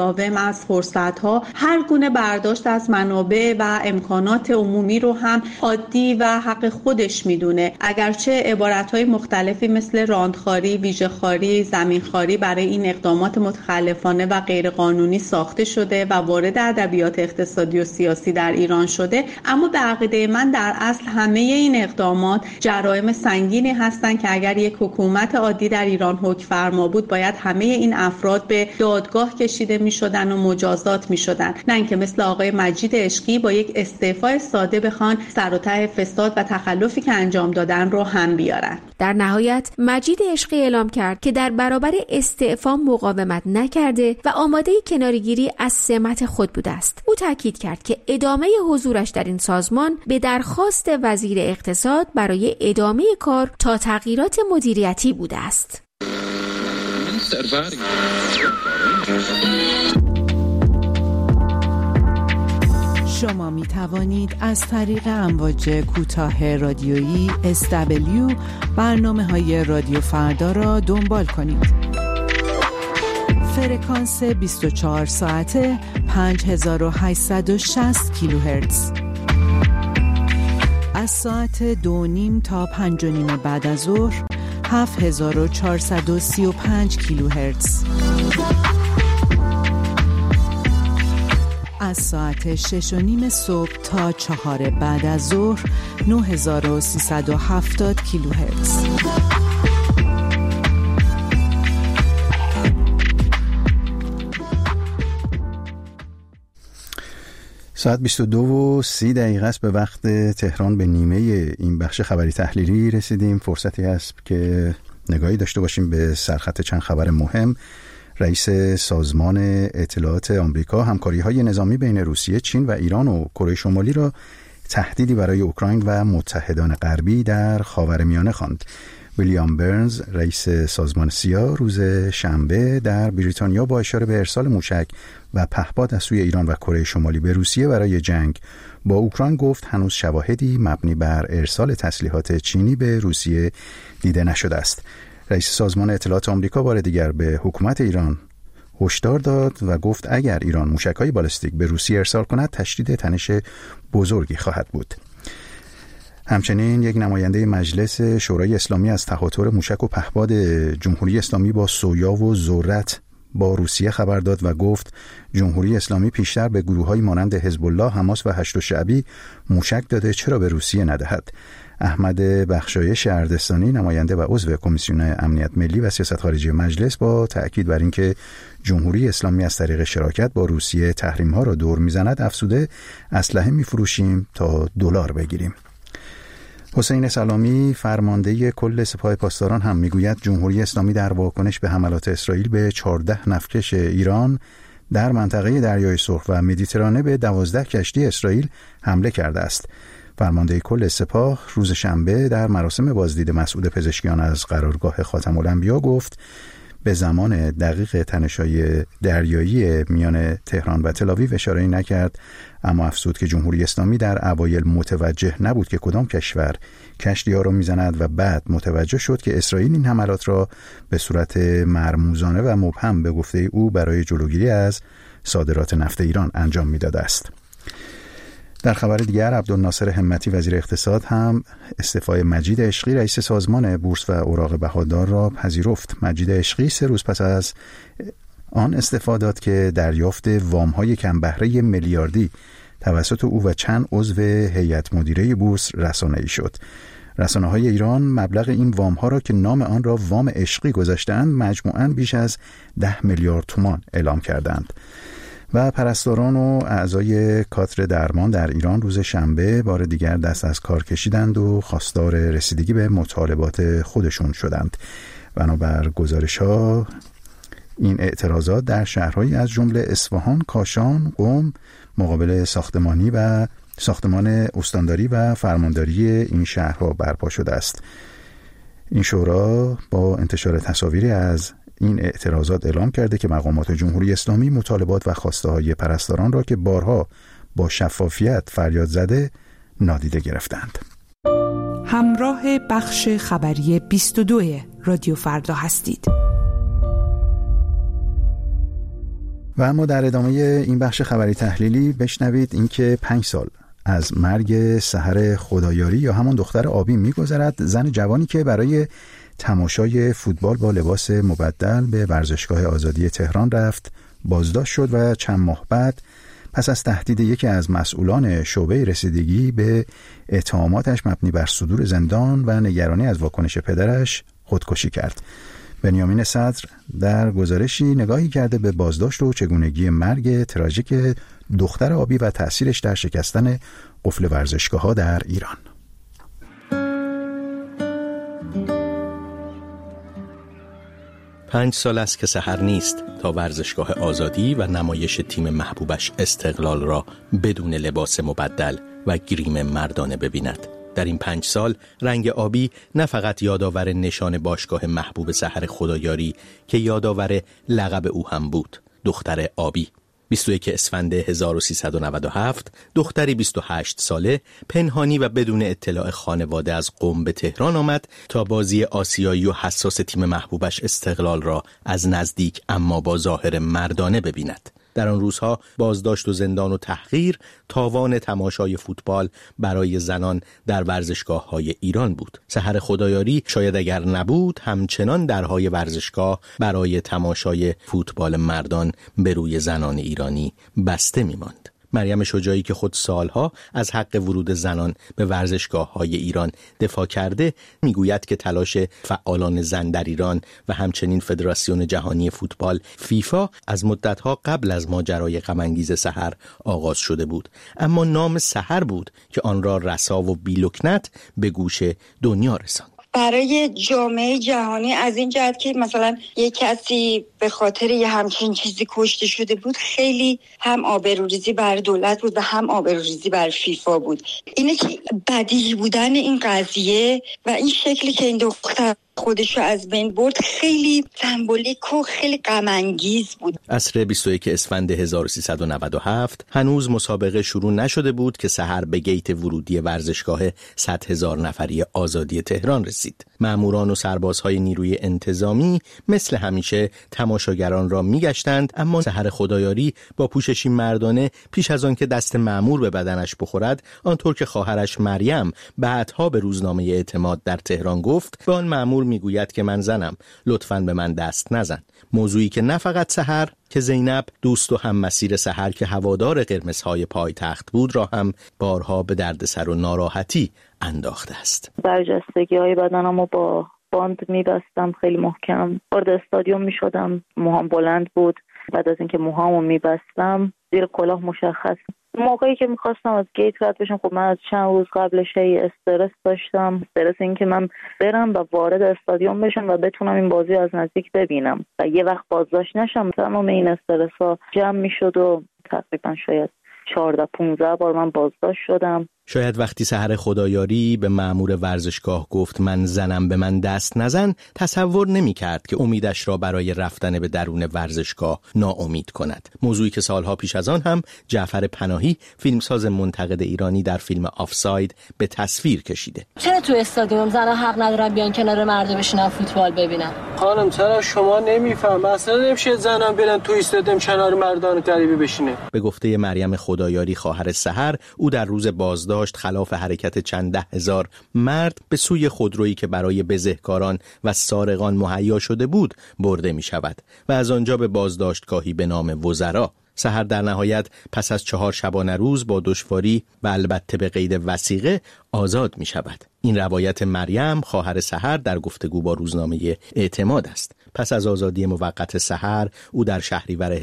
مداوم از فرصت‌ها، هر گونه برداشت از منابع و امکانات عمومی رو هم عادی و حق خودش میدونه. اگرچه عبارت‌های مختلفی مثل راندخواری، ویژه‌خواری، زمینخواری برای این اقدامات متخلفانه و غیرقانونی ساخته شده و وارد ادبیات اقتصادی و سیاسی در ایران شده، اما به عقیده من در اصل همه این اقدامات جرایم سنگینی هستند که اگر یک حکومت عادی در ایران حکم فرما بود باید همه این افراد به دادگاه کشیده می‌شدن و مجازات می‌شدن، نه اینکه مثل آقای مجید عشقی با یک استعفای ساده بخوان سر و ته فساد و تخلفی که انجام دادن رو هم بیارن. در نهایت مجید عشقی اعلام کرد که در برابر استعفا مقاومت نکرده و آماده کناره‌گیری از سمت خود بوده است. او تاکید کرد که ادامه حضورش در این سازمان به درخواست وزیر اقتصاد برای ادامه کار تا تغییرات مدیریتی بوده است. شما می توانید از طریق امواج کوتاه رادیویی SW برنامه‌های رادیو فردا را دنبال کنید. فرکانس 24 ساعته 5860 کیلوهرتز. از ساعت 2:30 تا 5:30 بعد از ظهر 7435 کیلوهرتز. از ساعت 6:30 صبح تا 4 بعد از ظهر 9370 کیلوهرتز. ساعت 22:30 است به وقت تهران. به نیمه این بخش خبری تحلیلی رسیدیم. فرصتی است که نگاهی داشته باشیم به سرخط چند خبر مهم. رئیس سازمان اطلاعات آمریکا همکاری‌های نظامی بین روسیه، چین و ایران و کره شمالی را تهدیدی برای اوکراین و متحدان غربی در خاورمیانه خواند. ویلیام برنز، رئیس سازمان سیا، روز شنبه در بریتانیا با اشاره به ارسال موشک و پهپاد از سوی ایران و کره شمالی به روسیه برای جنگ با اوکراین گفت هنوز شواهدی مبنی بر ارسال تسلیحات چینی به روسیه دیده نشده است. رئیس سازمان اطلاعات آمریکا بار دیگر به حکومت ایران هشدار داد و گفت اگر ایران موشک‌های بالستیک به روسیه ارسال کند تشدید تنش بزرگی خواهد بود. همچنین یک نماینده مجلس شورای اسلامی از تهاتر موشک و پهپاد جمهوری اسلامی با سویا و ذرت با روسیه خبر داد و گفت جمهوری اسلامی پیشتر به گروه‌های مانند حزب الله، حماس و هشت شعبی موشک داده، چرا به روسیه ندهد؟ احمد بخشایش اردستانی، نماینده و عضو کمیسیون امنیت ملی و سیاست خارجی مجلس، با تأکید بر اینکه جمهوری اسلامی از طریق شراکت با روسیه تحریم‌ها را دور می‌زند، افزوده اسلحه می‌فروشیم تا دلار بگیریم. حسین سلامی، فرمانده کل سپاه پاسداران، هم میگوید جمهوری اسلامی در واکنش به حملات اسرائیل به 14 نفتکش ایران در منطقه دریای سرخ و مدیترانه به 12 کشتی اسرائیل حمله کرده است. فرمانده کل سپاه روز شنبه در مراسم بازدید مسعود پزشکیان از قرارگاه خاتم الانبیا گفت به زمان دقیق تنش‌های دریایی میان تهران و تل‌آویو اشاره‌ای نکرد، اما افزود که جمهوری اسلامی در اوایل متوجه نبود که کدام کشور کشتی‌ها را می‌زند و بعد متوجه شد که اسرائیل این حملات را به صورت مرموزانه و مبهم به گفته او برای جلوگیری از صادرات نفت ایران انجام می‌داده است. در خبر دیگر، عبدالناصر همتی وزیر اقتصاد هم استعفای مجید عشقی رئیس سازمان بورس و اوراق بهادار را پذیرفت. مجید عشقی 3 روز پس از آن استعفا داد که دریافت وام‌های کم بهره میلیاردی توسط او و چند عضو هیئت مدیره بورس رسانه‌ای شد. رسانه‌های ایران مبلغ این وام‌ها را که نام آن را وام عشقی گذاشتند مجموعاً بیش از 10 میلیارد تومان اعلام کردند. و پرستاران و اعضای کادر درمان در ایران روز شنبه بار دیگر دست از کار کشیدند و خواستار رسیدگی به مطالبات خودشون شدند. بنابر گزارش‌ها این اعتراضات در شهرهایی از جمله اصفهان، کاشان، قم مقابل ساختمان استانداری و فرمانداری این شهرها برپا شده است. این شورا با انتشار تصاویری از این اعتراضات اعلام کرده که مقامات جمهوری اسلامی مطالبات و خواسته‌های پرستاران را که بارها با شفافیت فریاد زده نادیده گرفتند. همراه بخش خبری 22 رادیو فردا هستید. و اما در ادامه این بخش خبری تحلیلی بشنوید اینکه 5 سال از مرگ سحر خدایاری یا همون دختر آبی می‌گذرد، زن جوانی که برای تماشای فوتبال با لباس مبدل به ورزشگاه آزادی تهران رفت بازداشت شد و چند ماه بعد پس از تهدید یکی از مسئولان شعبه رسیدگی به اتهاماتش مبنی بر صدور زندان و نگرانی از واکنش پدرش خودکشی کرد. بنیامین صدر در گزارشی نگاهی کرده به بازداشت و چگونگی مرگ تراژیک دختر آبی و تأثیرش در شکستن قفل ورزشگاه‌ها در ایران. پنج سال است که سحر نیست تا ورزشگاه آزادی و نمایش تیم محبوبش استقلال را بدون لباس مبدل و گریم مردانه ببیند. در این 5 سال رنگ آبی نه فقط یادآور نشان باشگاه محبوب سحر خدایاری که یادآور لقب او هم بود، دختر آبی. 21 اسفند 1397 دختری 28 ساله پنهانی و بدون اطلاع خانواده از قم به تهران آمد تا بازی آسیایی و حساس تیم محبوبش استقلال را از نزدیک اما با ظاهر مردانه ببیند. در آن روزها بازداشت و زندان و تحقیر تاوان تماشای فوتبال برای زنان در ورزشگاه‌های ایران بود. سحر خدایاری شاید اگر نبود همچنان درهای ورزشگاه برای تماشای فوتبال مردان به روی زنان ایرانی بسته می‌ماند. مریم شجاعی که خود سالها از حق ورود زنان به ورزشگاه‌های ایران دفاع کرده میگوید که تلاش فعالان زن در ایران و همچنین فدراسیون جهانی فوتبال فیفا از مدت‌ها قبل از ماجرای غم‌انگیز سحر آغاز شده بود، اما نام سحر بود که آن را رسا و بی‌لکنت به گوش دنیا رساند. برای جامعه جهانی از این جهت که مثلا یک کسی به خاطر یه همچین چیزی کشته شده بود، خیلی هم آبروریزی بر دولت بود و هم آبروریزی بر فیفا بود. اینه که بدیهی بودن این قضیه و این شکلی که این دختر خودشو از بین برد خیلی سمبولیک و خیلی غم انگیز بود. عصر 21 اسفند 1397 هنوز مسابقه شروع نشده بود که سحر به گیت ورودی ورزشگاه 100,000 نفری آزادی تهران رسید. ماموران و سربازهای نیروی انتظامی مثل همیشه تماشاگران را میگشتند، اما سحر خدایاری با پوششی مردانه پیش از آن که دست مامور به بدنش بخورد، آنطور که خواهرش مریم بعدها به روزنامه اعتماد در تهران گفت، به آن مامور میگوید که من زنم، لطفاً به من دست نزن. موضوعی که نه فقط سحر که زینب دوست و هم مسیر سحر که هوادار قرمزهای پایتخت بود را هم بارها به دردسر و ناراحتی انداخته است. برجستگی‌های بدنمو با باند میبستم خیلی محکم، وارد استادیوم میشدم، موهام بلند بود. بعد از اینکه موهامو میبستم زیر کلاه مشخص. موقعی که میخواستم از گیت رد بشم، خب من از چند روز قبلش استرس داشتم، استرس این که من برم و وارد استادیوم بشم و بتونم این بازی از نزدیک ببینم و یه وقت بازداشت نشم. تمام این استرس ها جمع میشد و تقریبا شاید 14-15 بار من بازداشت شدم. شاید وقتی سحر خدایاری به مأمور ورزشگاه گفت من زنم به من دست نزن، تصور نمی کرد که امیدش را برای رفتن به درون ورزشگاه ناامید کند. موضوعی که سالها پیش از آن هم جعفر پناهی فیلمساز منتقد ایرانی در فیلم آفساید به تصویر کشیده. چرا تو استادیوم زنها حق ندارن بیان کنار مردم بشینن فوتبال ببینن؟ خانم چرا شما نمیفهم؟ اصلا نمیشه زنم برن تو استادیوم کنار مردان غریبه بشینه. به گفته مریم خدایاری خواهر سحر، او در روز بازداشت خلاف حرکت چند 10,000 مرد به سوی خودرویی که برای بزهکاران و سارقان مهیا شده بود برده می شود و از آنجا به بازداشتگاهی به نام وزرا. سحر در نهایت پس از 4 شبانه روز با دشواری و البته به قید وثیقه آزاد می شود. این روایت مریم خواهر سحر در گفتگو با روزنامه اعتماد است. پس از آزادی موقت سحر، او در شهریور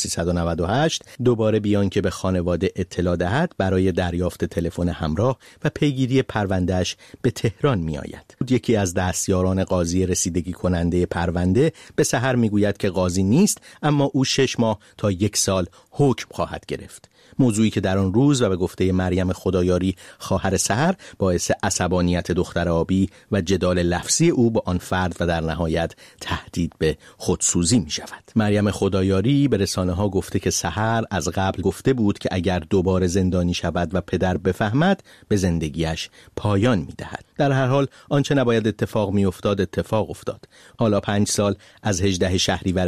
1398 دوباره بیان که به خانواده اطلاع دهد برای دریافت تلفن همراه و پیگیری پروندهش به تهران می آید. یکی از دستیاران قاضی رسیدگی کننده پرونده به سحر می گوید که قاضی نیست، اما او 6 ماه تا 1 سال حکم خواهد گرفت. موضوعی که در آن روز و به گفته مریم خدایاری خواهر سحر باعث عصبانیت دختر آبی و جدال لفظی او با آن فرد و در نهایت تهدید به خودسوزی می شود. مریم خدایاری به رسانه ها گفته که سحر از قبل گفته بود که اگر دوباره زندانی شود و پدر بفهمد به زندگیش پایان می دهد. در هر حال آنچه نباید اتفاق میافتاد اتفاق افتاد. حالا 5 سال از 18 شهریور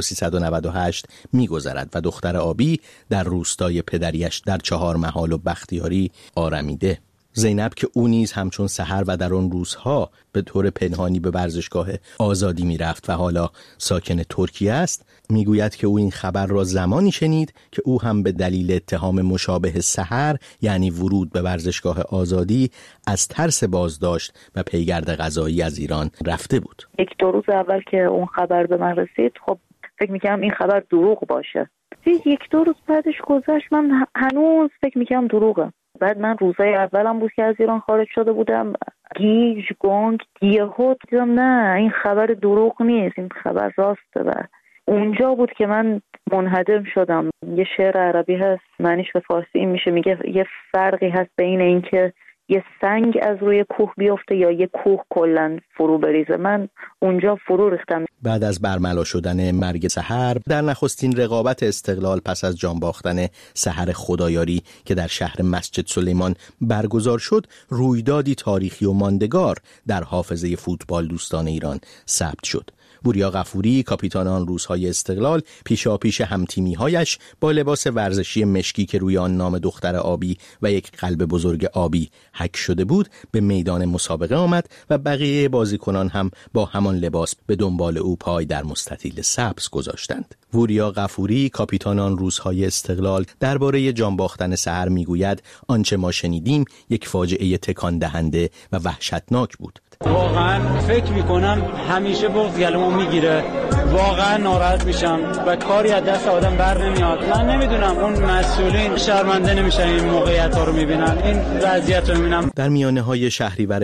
1398 میگذرد و دختر آبی در روستای پدریش در چهارمحال و بختیاری آرمیده. زینب که او نیز همچون سحر و در آن روزها به طور پنهانی به ورزشگاه آزادی میرفت و حالا ساکن ترکیه است، میگوید که او این خبر را زمانی شنید که او هم به دلیل اتهام مشابه سحر، یعنی ورود به ورزشگاه آزادی، از ترس بازداشت و پیگرد قضایی از ایران رفته بود. 1-2 روز اول که اون خبر به من رسید، خب فکر می‌کردم این خبر دروغ باشه. 1-2 روز بعدش گذشت، من هنوز فکر می‌کردم دروغه. بعد من روزای اولم بود که از ایران خارج شده بودم، گیج گنگ یهو دیدم نه این خبر دروغ نیست، این خبر راسته. و اونجا بود که من منهدم شدم. یه شعر عربی هست، معنیش به فارسی این میشه، میگه یه فرقی هست بین این که یه سنگ از روی کوه بیفته یا یه کوه کلن فرو بریزه. من اونجا فرو ریختم. بعد از برملا شدن مرگ سحر، در نخستین رقابت استقلال پس از جان باختن سحر خدایاری که در شهر مسجد سلیمان برگزار شد، رویدادی تاریخی و ماندگار در حافظه فوتبال دوستان ایران ثبت شد. وریا غفوری، کاپیتان آن روزهای استقلال، پیشاپیش همتیمی‌هایش با لباس ورزشی مشکی که روی آن نام دختر آبی و یک قلب بزرگ آبی حک شده بود، به میدان مسابقه آمد و بقیه بازیکنان هم با همان لباس به دنبال او پای در مستطیل سبز گذاشتند. وریا غفوری، کاپیتان آن روزهای استقلال، درباره جان باختن سحر میگوید آنچه ما شنیدیم یک فاجعه تکان دهنده و وحشتناک بود. واقعا فکر میکنم همیشه بغض گلومو میگیره، واقعا ناراحت میشم و کاری از دست آدم بر نمیاد. من نمیدونم اون مسئولین شرمنده نمیشن این موقعیت ها رو میبینن، این وضعیت رو میبینم. در میانه های شهریور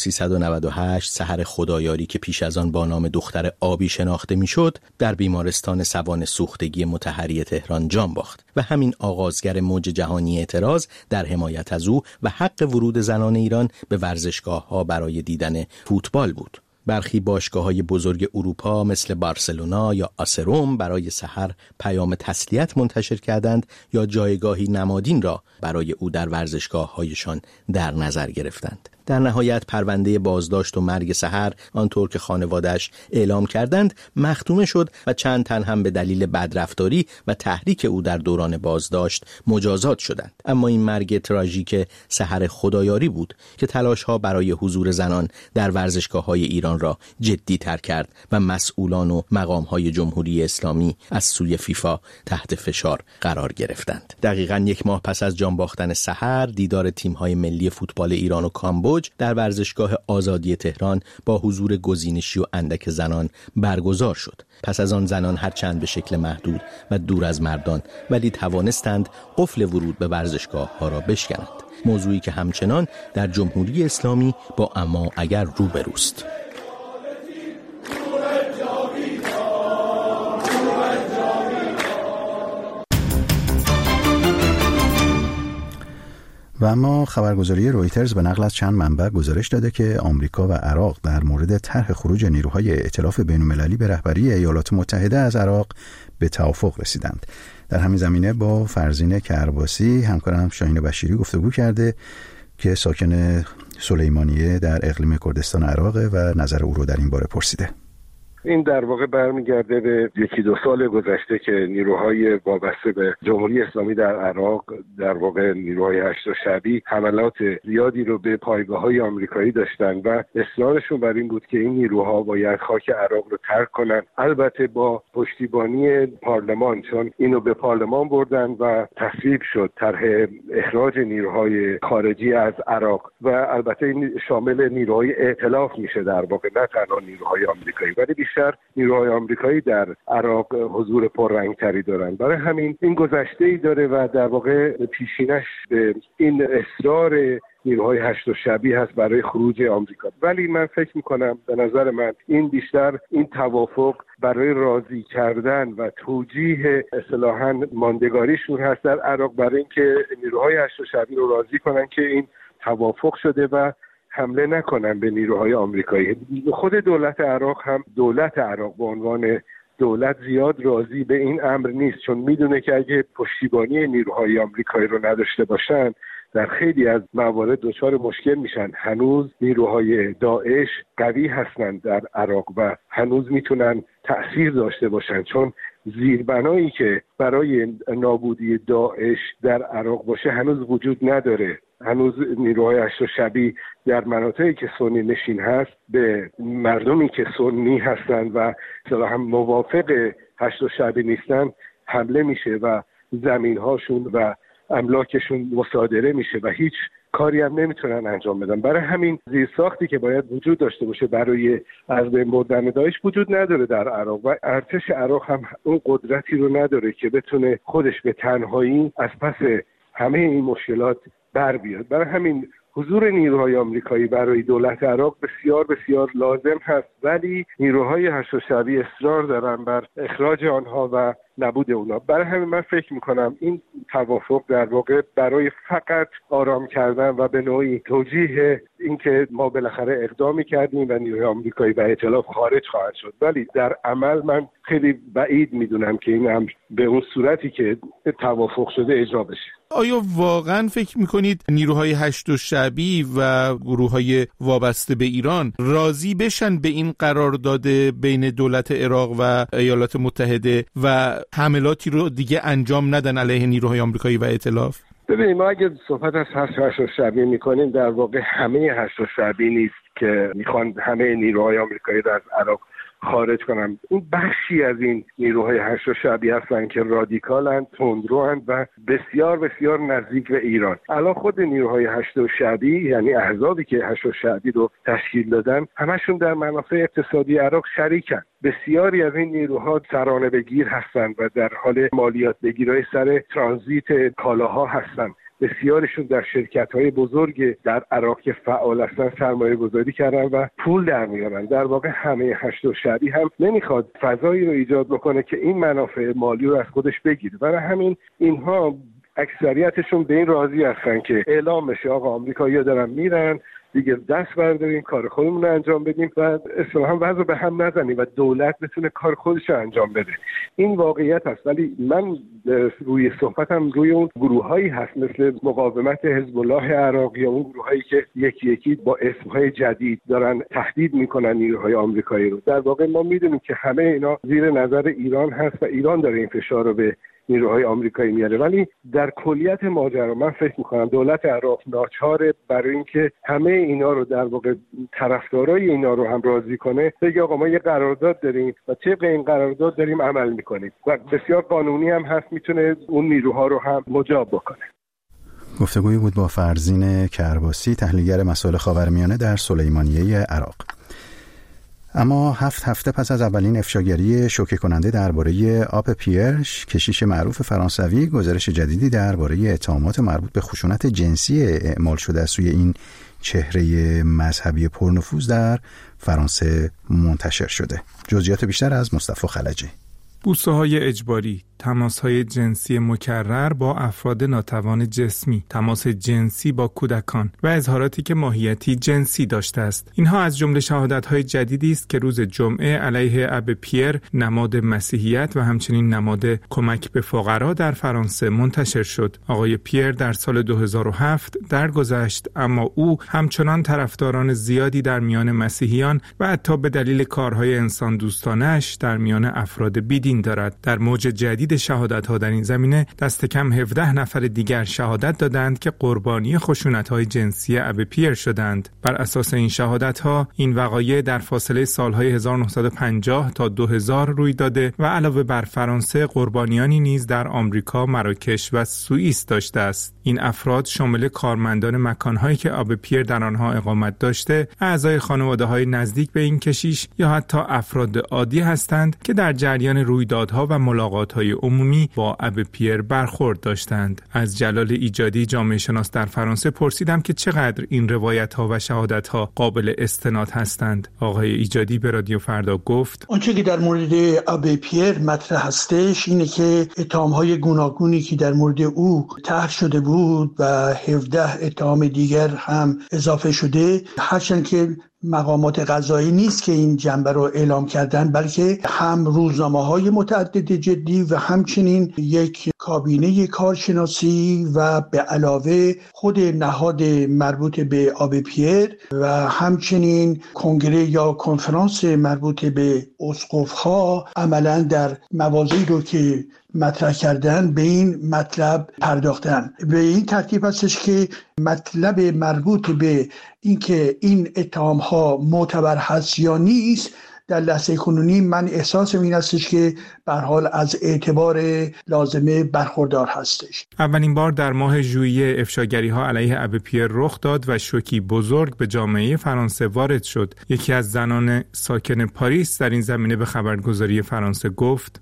1398 سحر خدایاری که پیش از آن با نام دختر آبی شناخته میشد، در بیمارستان سوان سوختگی مطهری تهران جان باخت و همین آغازگر موج جهانی اعتراض در حمایت از او و حق ورود زنان ایران به ورزشگاه‌ها برای دیدن فوتبال بود. برخی باشگاه‌های بزرگ اروپا مثل بارسلونا یا آسروم برای سحر پیام تسلیت منتشر کردند یا جایگاهی نمادین را برای او در ورزشگاه‌هایشان در نظر گرفتند. در نهایت پرونده بازداشت و مرگ سحر، آنطور که خانواده‌اش اعلام کردند، مختومه شد و چند تن هم به دلیل بدرفتاری و تحریک او در دوران بازداشت مجازات شدند. اما این مرگ تراژیک سحر خدایاری بود که تلاش‌ها برای حضور زنان در ورزشگاه‌های ایران را جدی تر کرد و مسئولان و مقام‌های جمهوری اسلامی از سوی فیفا تحت فشار قرار گرفتند. دقیقاً 1 ماه پس از جان باختن سحر، دیدار تیم‌های ملی فوتبال ایران و کامبوج در ورزشگاه آزادی تهران با حضور گزینشی و اندک زنان برگزار شد. پس از آن زنان هرچند به شکل محدود و دور از مردان، ولی توانستند قفل ورود به ورزشگاه ها را بشکنند. موضوعی که همچنان در جمهوری اسلامی با اما اگر روبروست. و اما خبرگزاری رویترز به نقل از چند منبع گزارش داده که آمریکا و عراق در مورد طرح خروج نیروهای ائتلاف بین‌المللی به رهبری ایالات متحده از عراق به توافق رسیدند. در همین زمینه با فرزین کرباسی همکارم شاهین بشیری گفتگو کرده که ساکن سلیمانیه در اقلیم کردستان عراق و نظر او رو در این باره پرسیده. این در واقع برمیگرده به 1-2 سال گذشته که نیروهای وابسته به جمهوری اسلامی در عراق، در واقع نیروهای هشت شعبی، حملات زیادی رو به پایگاه‌های آمریکایی داشتن و اصرارشون بر این بود که این نیروها باید خاک عراق رو ترک کنن، البته با پشتیبانی پارلمان، چون اینو به پارلمان بردن و تصویب شد طرح اخراج نیروهای خارجی از عراق و البته این شامل نیروهای ائتلاف میشه در واقع، نه تنها نیروهای آمریکایی، ولی بیشتر نیروهای آمریکایی در عراق حضور پررنگتری دارن. برای همین این گذشته‌ای داره و در واقع پیشینش به این اصرار نیروهای هشت شعبی هست برای خروج آمریکا. ولی من فکر میکنم، به نظر من این بیشتر این توافق برای راضی کردن و توجیه اصطلاحاً ماندگاریشون هست در عراق، برای اینکه نیروهای هشت شعبی رو راضی کنن که این توافق شده و حمله نکنن به نیروهای آمریکایی. خود دولت عراق هم، دولت عراق به عنوان دولت زیاد راضی به این امر نیست، چون میدونه که اگه پشتیبانی نیروهای آمریکایی رو نداشته باشن در خیلی از موارد دچار مشکل میشن. هنوز نیروهای داعش قوی هستند در عراق و هنوز میتونن تأثیر داشته باشن، چون زیربنایی که برای نابودی داعش در عراق باشه هنوز وجود نداره. هنوز نیروهای هشت شبی در مناطقی که سنی نشین هست به مردمی که سنی هستند و اصطلاحاً موافق هشت شبی نیستن حمله میشه و زمینهاشون و املاکشون مصادره میشه و هیچ کاری هم نمیتونن انجام بدن. برای همین زیرساختی که باید وجود داشته باشه برای از بین بردن داعش وجود نداره در عراق و ارتش عراق هم اون قدرتی رو نداره که بتونه خودش به تنهایی از پس همه این مشکلات بر بیاد. برای همین حضور نیروهای آمریکایی برای دولت عراق بسیار بسیار لازم هست، ولی نیروهای هشت شبی اصرار دارن بر اخراج آنها و نبود اونا. برای همین من فکر میکنم این توافق در واقع برای فقط آرام کردن و به نوعی توجیه اینکه ما بالاخره اقدامی کردیم و نیروهای آمریکایی به ائتلاف خارج خواهد شد، ولی در عمل من خیلی بعید میدونم که این امر به اون صورتی که توافق شده اجرا بشه. آیا واقعا فکر میکنید نیروهای هشت شعبی و گروه‌های وابسته به ایران راضی بشن به این قرارداد بین دولت عراق و ایالات متحده و حملاتی رو دیگه انجام ندن علیه نیروهای آمریکایی و ائتلاف؟ ببینید، ما اگه صحبت از هشت شعبی میکنیم در واقع همه هشت شعبی نیست که میخوان همه نیروهای آمریکایی رو از عراق خارج کنم. این بخشی از این نیروهای هشت شعبی هستن که رادیکالن، تندروند و بسیار بسیار نزدیک به ایران. الان خود نیروهای هشت شعبی، یعنی احزابی که هشت شعبی رو تشکیل دادن، همشون در منافع اقتصادی عراق شریکن. بسیاری از این نیروها سرانه بگیر هستند و در حال مالیات بگیرای سر ترانزیت کالاها هستند. بسیارشون در شرکت‌های بزرگ در عراق که فعال هستن سرمایه گذاری کردن و پول در میارن. در واقع همه هشت شعبی هم نمیخواد فضایی رو ایجاد بکنه که این منافع مالی رو از خودش بگیره. برای همین اینها اکثریتشون به این راضی هستن که اعلام بشه آقا آمریکایی‌ها دارن میرن، دیگه دست برداریم کار خودمون رو انجام بدیم و اصطلاحاً وضع به هم نزنیم و دولت بتونه کار خودش رو انجام بده. این واقعیت هست، ولی من روی صحبتم روی اون گروهایی هست مثل مقاومت حزب الله عراق یا اون گروهایی که یکی یکی با اسمهای جدید دارن تهدید میکنن نیروهای آمریکایی رو. در واقع ما میدونیم که همه اینا زیر نظر ایران هست و ایران داره این فشار رو به نیروهای آمریکایی میاره، ولی در کلیت ماجرا من فکر میکنم دولت عراق ناچاره برای اینکه همه اینا رو در واقع طرفدارای اینا رو هم راضی کنه بگه آقا ما یه قرارداد داریم و طبق این قرارداد داریم عمل میکنیم و بسیار قانونی هم هست، میتونه اون نیروها رو هم مجاب بکنه. گفتگویی بود با فرزین کرباسی، تحلیلگر مسائل خاورمیانه در سلیمانیه عراق. اما 7 هفته پس از اولین افشاگری شوکه کننده درباره آب پیرش، کشیش معروف فرانسوی گزارش جدیدی درباره اتهامات مربوط به خشونت جنسی اعمال شده از سوی این چهره مذهبی پرنفوذ در فرانسه منتشر شده. جزئیات بیشتر از مصطفی خلجی. بوسه‌های اجباری، تماس‌های جنسی مکرر با افراد ناتوان جسمی، تماس جنسی با کودکان و اظهاراتی که ماهیتی جنسی داشته است. اینها از جمله شهادت‌های جدیدی است که روز جمعه علیه ابی پیر، نماد مسیحیت و همچنین نماد کمک به فقرا در فرانسه منتشر شد. آقای پیر در سال 2007 درگذشت، اما او همچنان طرفداران زیادی در میان مسیحیان و حتی به دلیل کارهای انسان دوستانه‌اش در میان افراد بیدین دارد. در موج جدید شهادت‌ها در این زمینه دست کم 17 نفر دیگر شهادت دادند که قربانی خشونت‌های جنسی ابی پیر شدند. بر اساس این شهادت‌ها این وقایع در فاصله سال‌های 1950 تا 2000 روی داده و علاوه بر فرانسه قربانیانی نیز در آمریکا، مراکش و سوئیس داشته است. این افراد شامل کارمندان مکان‌هایی که ابی پیر در آنها اقامت داشته، اعضای خانواده‌های نزدیک به این کشیش یا حتی افراد عادی هستند که در جریان رویدادها و ملاقات‌های عمومی با ابی پیر برخورد داشتند. از جلال ایجادی، جامعه شناس در فرانسه، پرسیدم که چقدر این روایت‌ها و شهادت‌ها قابل استناد هستند. آقای ایجادی به رادیو فردا گفت: آنچه که در مورد ابی پیر مطرح هستش اینه که اتهام‌های گوناگونی که در مورد او طرح شده بود و 17 اتهام دیگر هم اضافه شده، هرچند که مقامات قضایی نیست که این جنبه رو اعلام کردن، بلکه هم روزنامه‌های متعدد جدی و همچنین یک کابینه کارشناسی و به علاوه خود نهاد مربوط به آبه پیر و همچنین کنگره یا کنفرانس مربوط به اسقف‌ها عملاً در مواضعی رو که مطرح کردن به این مطلب پرداختن. به این ترتیب هستش که مطلب مربوط به اینکه این اتهام‌ها معتبر هست یا نیست در لحظه کنونی من احساسم این هستش که به هر حال از اعتبار لازمه برخوردار هستش. اولین بار در ماه ژوئیه افشاگری‌ها علیه آبه پیر رخ داد و شوکی بزرگ به جامعه فرانسه وارد شد. یکی از زنان ساکن پاریس در این زمینه به خبرگزاری فرانسه گفت: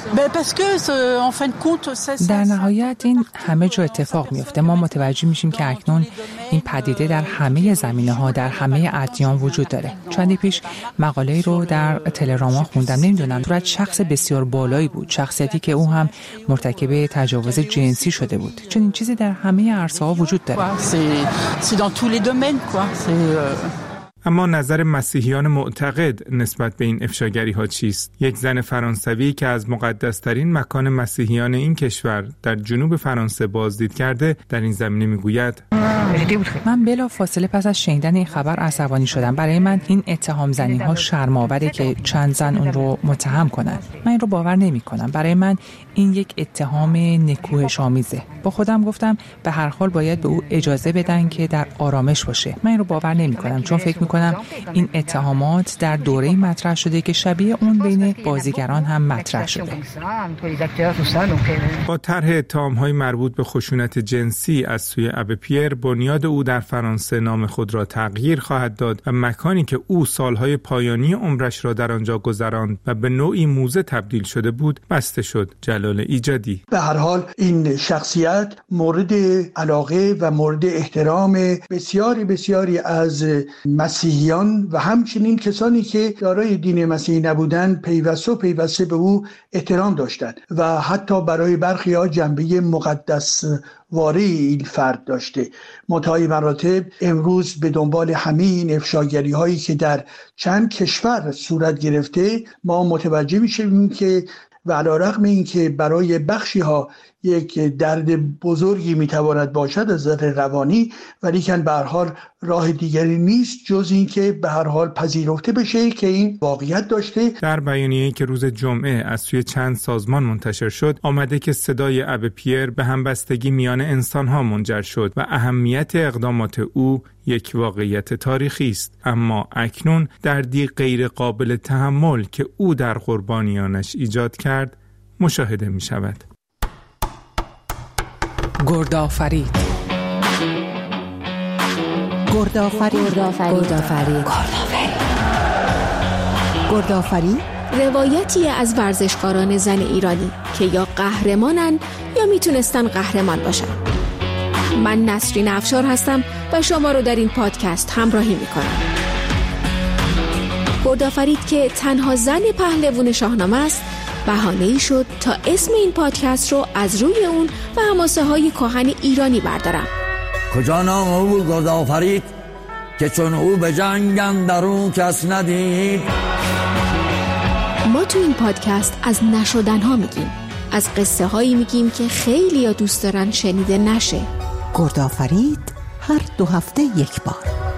در نهایت این همه جا اتفاق میفته. ما متوجه میشیم که اکنون این پدیده در همه زمینه‌ها در همه ادیان وجود داره. چندی پیش مقاله‌ای رو در تلراما خوندم، نمیدونم صورت شخص بسیار بالایی بود، شخصیتی که او هم مرتکب تجاوز جنسی شده بود. چون این چیزی در همه عرصه‌ها وجود داره. اما نظر مسیحیان معتقد نسبت به این افشاگری‌ها چیست؟ یک زن فرانسوی که از مقدس‌ترین مکان مسیحیان این کشور در جنوب فرانسه بازدید کرده در این زمینه میگوید: من بلا فاصله پس از شنیدن این خبر عصبانی شدم. برای من این اتهام زنی‌ها شرم‌آوره که چند زن اون رو متهم کنن. من این رو باور نمی‌کنم. برای من این یک اتهام نکوهش‌آمیزه. با خودم گفتم به هر حال باید به او اجازه بدن که در آرامش باشه. من این رو باور نمی‌کنم چون فکر می‌کنم این اتهامات در دوره‌ای مطرح شده که شبیه اون بین بازیگران هم مطرح شده. با طرح اتهام‌های مربوط به خشونت جنسی از سوی آبه پیر، بنیاد او در فرانسه نام خود را تغییر خواهد داد و مکانی که او سالهای پایانی عمرش را در آنجا گذراند و به نوعی موزه تبدیل شده بود بسته شد. جلال ایجادی: به هر حال این شخصیت مورد علاقه و مورد احترام بسیاری از مسیحیان و همچنین کسانی که دارای دین مسیحی نبودند پیوسته به او احترام داشتند و حتی برای برخی‌ها جنبه مقدس واری این فرد داشته. منتهای مراتب امروز به دنبال همین افشاگری هایی که در چند کشور صورت گرفته ما متوجه میشیم که و علیرغم این که برای بخشی ها یک درد بزرگی میتواند باشد از نظر روانی، ولیکن به هر حال راه دیگری نیست جز این که به هر حال پذیرفته بشه که این واقعیت داشته. در بیانیه‌ای که روز جمعه از سوی چند سازمان منتشر شد آمده که صدای آبه پیر به همبستگی میان انسان‌ها منجر شد و اهمیت اقدامات او یک واقعیت تاریخی است، اما اکنون دردی غیر قابل تحمل که او در قربانیانش ایجاد کرد مشاهده می شود. گردآفرید روایتی از ورزشکاران زن ایرانی که یا قهرمانن یا میتونستن قهرمان باشن. من نسرین افشار هستم و شما رو در این پادکست همراهی میکنم. گردآفرید که تنها زن پهلوان شاهنامه است بهانه‌ای شد تا اسم این پادکست رو از روی اون و حماسه های کهن ایرانی بردارم. کجا نام او گردآفرید که چون او به جنگ اندرون کس ندید. ما تو این پادکست از نشدنها میگیم، از قصه هایی میگیم که خیلی ها دوست دارن شنیده نشه. گردآفرید هر 2 هفته یک بار.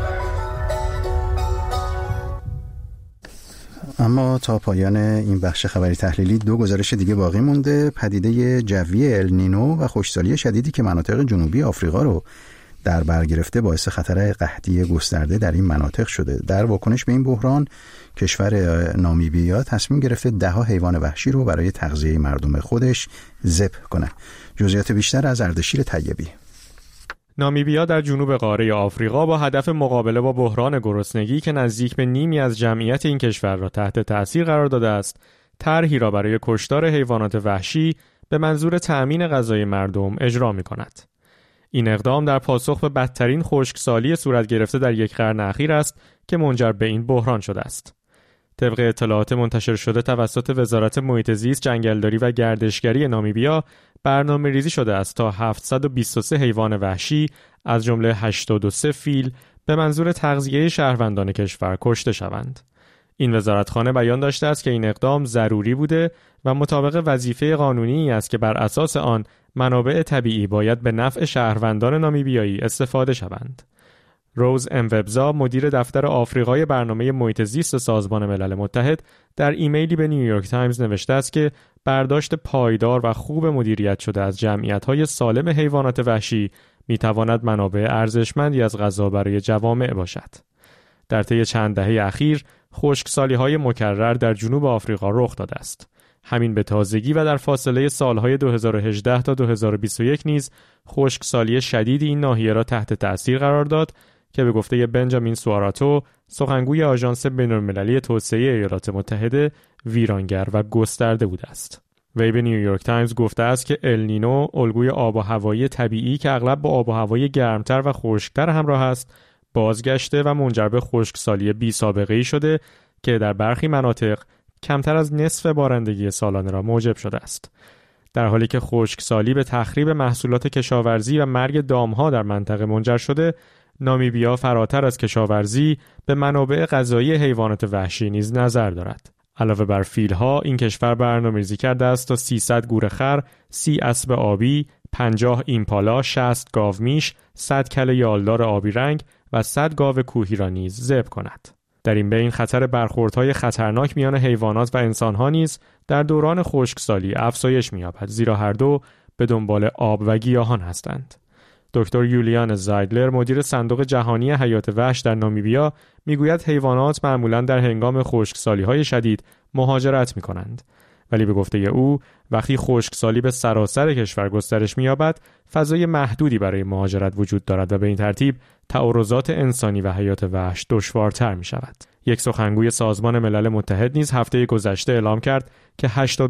اما تا پایان این بخش خبری تحلیلی 2 گزارش دیگه باقی مونده. پدیده جوی النینو و خشکسالی شدیدی که مناطق جنوبی آفریقا رو در بر گرفته باعث خطر قحطی گسترده در این مناطق شده. در واکنش به این بحران کشور نامیبیا تصمیم گرفته 10 حیوان وحشی رو برای تغذیه مردم خودش ذبح کنه. جزئیات بیشتر از اردشیر طیبی. نامیبیا در جنوب قاره آفریقا با هدف مقابله با بحران گرسنگی که نزدیک به نیمی از جمعیت این کشور را تحت تأثیر قرار داده است، طرحی را برای کشتار حیوانات وحشی به منظور تأمین غذای مردم اجرا می‌کند. این اقدام در پاسخ به بدترین خشکسالی صورت گرفته در 1 قرن اخیر است که منجر به این بحران شده است. طبق اطلاعات منتشر شده توسط وزارت محیط زیست، جنگلداری و گردشگری نامیبیا برنامه‌ریزی شده است تا 723 حیوان وحشی از جمله 83 فیل به منظور تغذیه شهروندان کشور کشته شوند. این وزارتخانه بیان داشته است که این اقدام ضروری بوده و مطابق وظیفه قانونی است که بر اساس آن منابع طبیعی باید به نفع شهروندان نامیبیایی استفاده شوند. روز اموبزا مدیر دفتر آفریقای برنامه محیط زیست سازمان ملل متحد در ایمیلی به نیویورک تایمز نوشته است که برداشت پایدار و خوب مدیریت شده از جمعیت‌های سالم حیوانات وحشی می‌تواند منابع ارزشمندی از غذا برای جوامع باشد. در طی چند دهه اخیر خشکسالی‌های مکرر در جنوب آفریقا رخ داده است. همین به تازگی و در فاصله سالهای 2018 تا 2021 نیز خشکسالی شدید این ناحیه را تحت تأثیر قرار داد که به گفته بنجامین سواراتو، سخنگوی آژانس بین‌المللی توسعه ایالات متحده، ویرانگر و گسترده بوده است. وی به نیویورک تایمز گفته است که النینو، الگوی آب و هوایی طبیعی که اغلب با آب و هوای گرمتر و خشکتر همراه است، بازگشته و منجر به خشکسالی بی‌سابقه‌ای شده که در برخی مناطق کمتر از نصف بارندگی سالانه را موجب شده است. در حالی که خشکسالی به تخریب محصولات کشاورزی و مرگ دامها در منطقه منجر شده، نامیبیا فراتر از کشاورزی به منابع غذایی حیوانات وحشی نیز نظر دارد. علاوه بر فیل‌ها، این کشور برنامه‌ریزی کرده است تا 300 گورخر، 30 اسب آبی، 50 ایمپالا، 60 گاومیش، 100 کله یالدار آبی رنگ و 100 گاو کوهی را نیز ذبح کند. در این بین خطر برخوردهای خطرناک میان حیوانات و انسان‌ها نیز در دوران خشکسالی افزایش می‌یابد، زیرا هر دو به دنبال آب و گیاهان هستند. دکتر یولیان زایدلر، مدیر صندوق جهانی حیات وحش در نامیبیا، میگوید حیوانات معمولاً در هنگام خشکسالی‌های شدید مهاجرت می‌کنند. ولی به گفته او، وقتی خشکسالی به سراسر کشور گسترش می‌یابد، فضای محدودی برای مهاجرت وجود دارد و به این ترتیب تعارضات انسانی و حیات وحش دشوارتر می‌شود. یک سخنگوی سازمان ملل متحد نیز هفته گذشته اعلام کرد که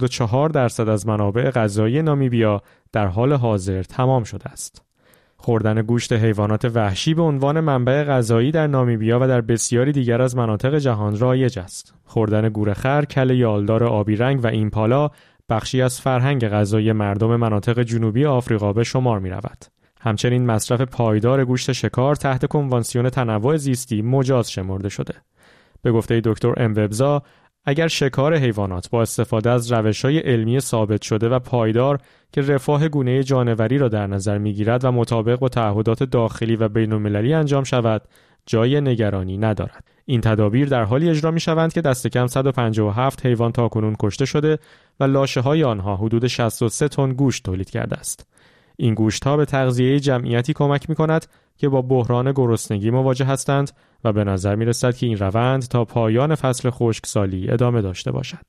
84% از منابع غذایی نامیبیا در حال حاضر تمام شده است. خوردن گوشت حیوانات وحشی به عنوان منبع غذایی در نامیبیا و در بسیاری دیگر از مناطق جهان رایج است. خوردن گورخر، کله یالدار آبی رنگ و ایمپالا بخشی از فرهنگ غذایی مردم مناطق جنوبی آفریقا به شمار می رود. همچنین مصرف پایدار گوشت شکار تحت کنوانسیون تنوع زیستی مجاز شمرده شده. به گفته دکتر اموبزا، اگر شکار حیوانات با استفاده از روش‌های علمی ثابت شده و پایدار که رفاه گونه جانوری را در نظر می‌گیرد و مطابق با تعهدات داخلی و بین‌المللی انجام شود، جای نگرانی ندارد. این تدابیر در حالی اجرا می‌شوند که دست کم 157 حیوان تاکنون کشته شده و لاشه‌های آنها حدود 63 تن گوشت تولید کرده است. این گوشت‌ها به تغذیه جمعیتی کمک می‌کند که با بحران گرسنگی مواجه هستند و به نظر می‌رسد که این روند تا پایان فصل خشکسالی ادامه داشته باشد.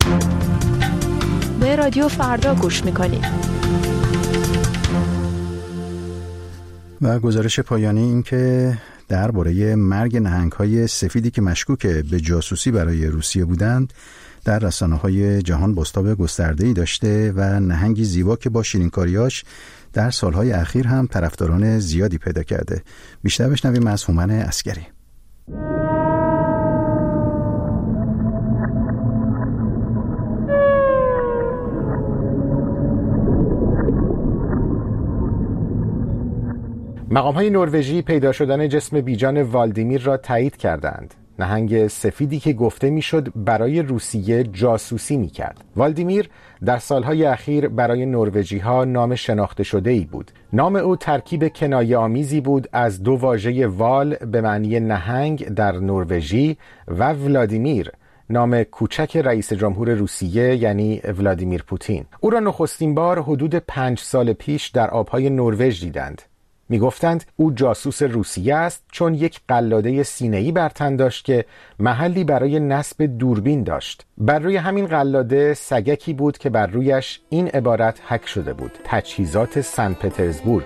به رادیو فردا گوش می‌کنید. و گزارش پایانی این که درباره مرگ نهنگ‌های سفیدی که مشکوک به جاسوسی برای روسیه بودند در رسانه‌های جهان بازتاب گسترده‌ای داشته و نهنگی زیبا که با شیرینکاریاش در سالهای اخیر هم طرفداران زیادی پیدا کرده. بیشتر بشنویم از هومن عسگری. مقام‌های نروژی پیدا شدن جسم بیجان والدیمیر را تایید کردند. نهنگ سفیدی که گفته میشد برای روسیه جاسوسی میکرد. والدیمیر در سالهای اخیر برای نروژی‌ها نام شناخته شده ای بود. نام او ترکیب کنایه آمیزی بود از دو واژه وال به معنی نهنگ در نروژی و ولادیمیر، نام کوچک رئیس جمهور روسیه یعنی ولادیمیر پوتین. او را نخستین بار حدود 5 سال پیش در آبهای نروژ دیدند. می گفتند او جاسوس روسیه است چون یک قلاده سینه‌ای بر تن داشت که محلی برای نصب دوربین داشت. بر روی همین قلاده سگکی بود که بر رویش این عبارت حک شده بود: تجهیزات سن پترزبورگ.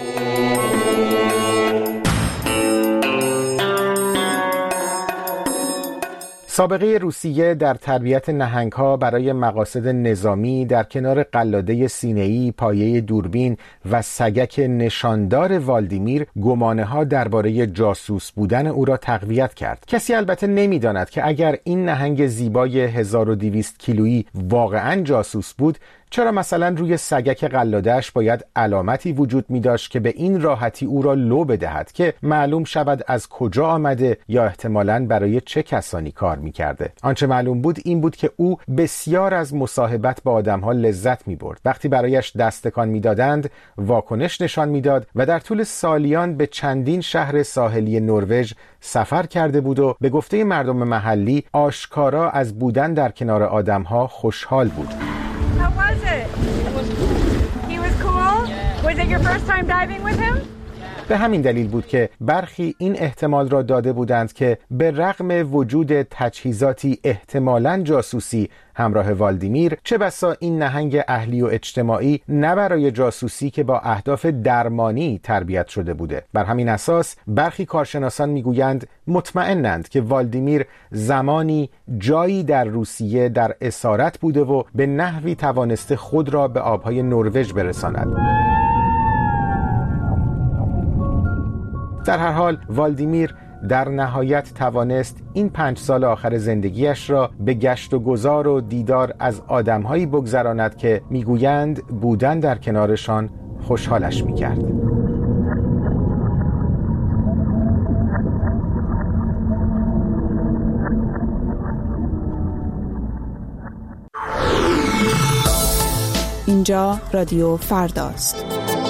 سابقه روسیه در تربیت نهنگ‌ها برای مقاصد نظامی در کنار قلاده سینه‌ای، پایه دوربین و سگک نشاندار والدیمیر گمانه‌ها درباره جاسوس بودن او را تقویت کرد. کسی البته نمی‌داند که اگر این نهنگ زیبای 1200 کیلویی واقعاً جاسوس بود، چرا مثلا روی سگک قلاده‌اش باید علامتی وجود می داشت که به این راحتی او را لو بدهد که معلوم شود از کجا آمده یا احتمالاً برای چه کسانی کار می‌کرده. آنچه معلوم بود این بود که او بسیار از مصاحبت با آدم‌ها لذت می‌برد. وقتی برایش دست تکان می‌دادند، واکنش نشان می‌داد و در طول سالیان به چندین شهر ساحلی نروژ سفر کرده بود و به گفته مردم محلی آشکارا از بودن در کنار آدم‌ها خوشحال بود. به همین دلیل بود که برخی این احتمال را داده بودند که به رغم وجود تجهیزاتی احتمالاً جاسوسی همراه والدیمیر، چه بسا این نهنگ اهلی و اجتماعی نه برای جاسوسی که با اهداف درمانی تربیت شده بوده. بر همین اساس برخی کارشناسان میگویند مطمئنند که والدیمیر زمانی جایی در روسیه در اسارت بوده و به نحوی توانسته خود را به آبهای نروژ برساند. در هر حال والدیمیر در نهایت توانست این 5 سال آخر زندگیش را به گشت و گذار و دیدار از آدم‌هایی بگذراند که میگویند بودن در کنارشان خوشحالش میکرد. اینجا رادیو فرداست.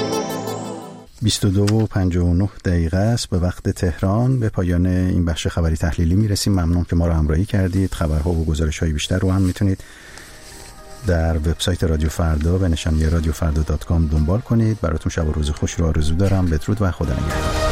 22:59 است به وقت تهران. به پایان این بخش خبری تحلیلی میرسیم. ممنون که ما رو همراهی کردید. خبرها و گزارش‌های بیشتر رو هم میتونید در وبسایت رادیو فردا به نشانی radiofrda.com دنبال کنید. براتون شب و روز خوش رو آرزو دارم. بدرود و خدا نگهدار.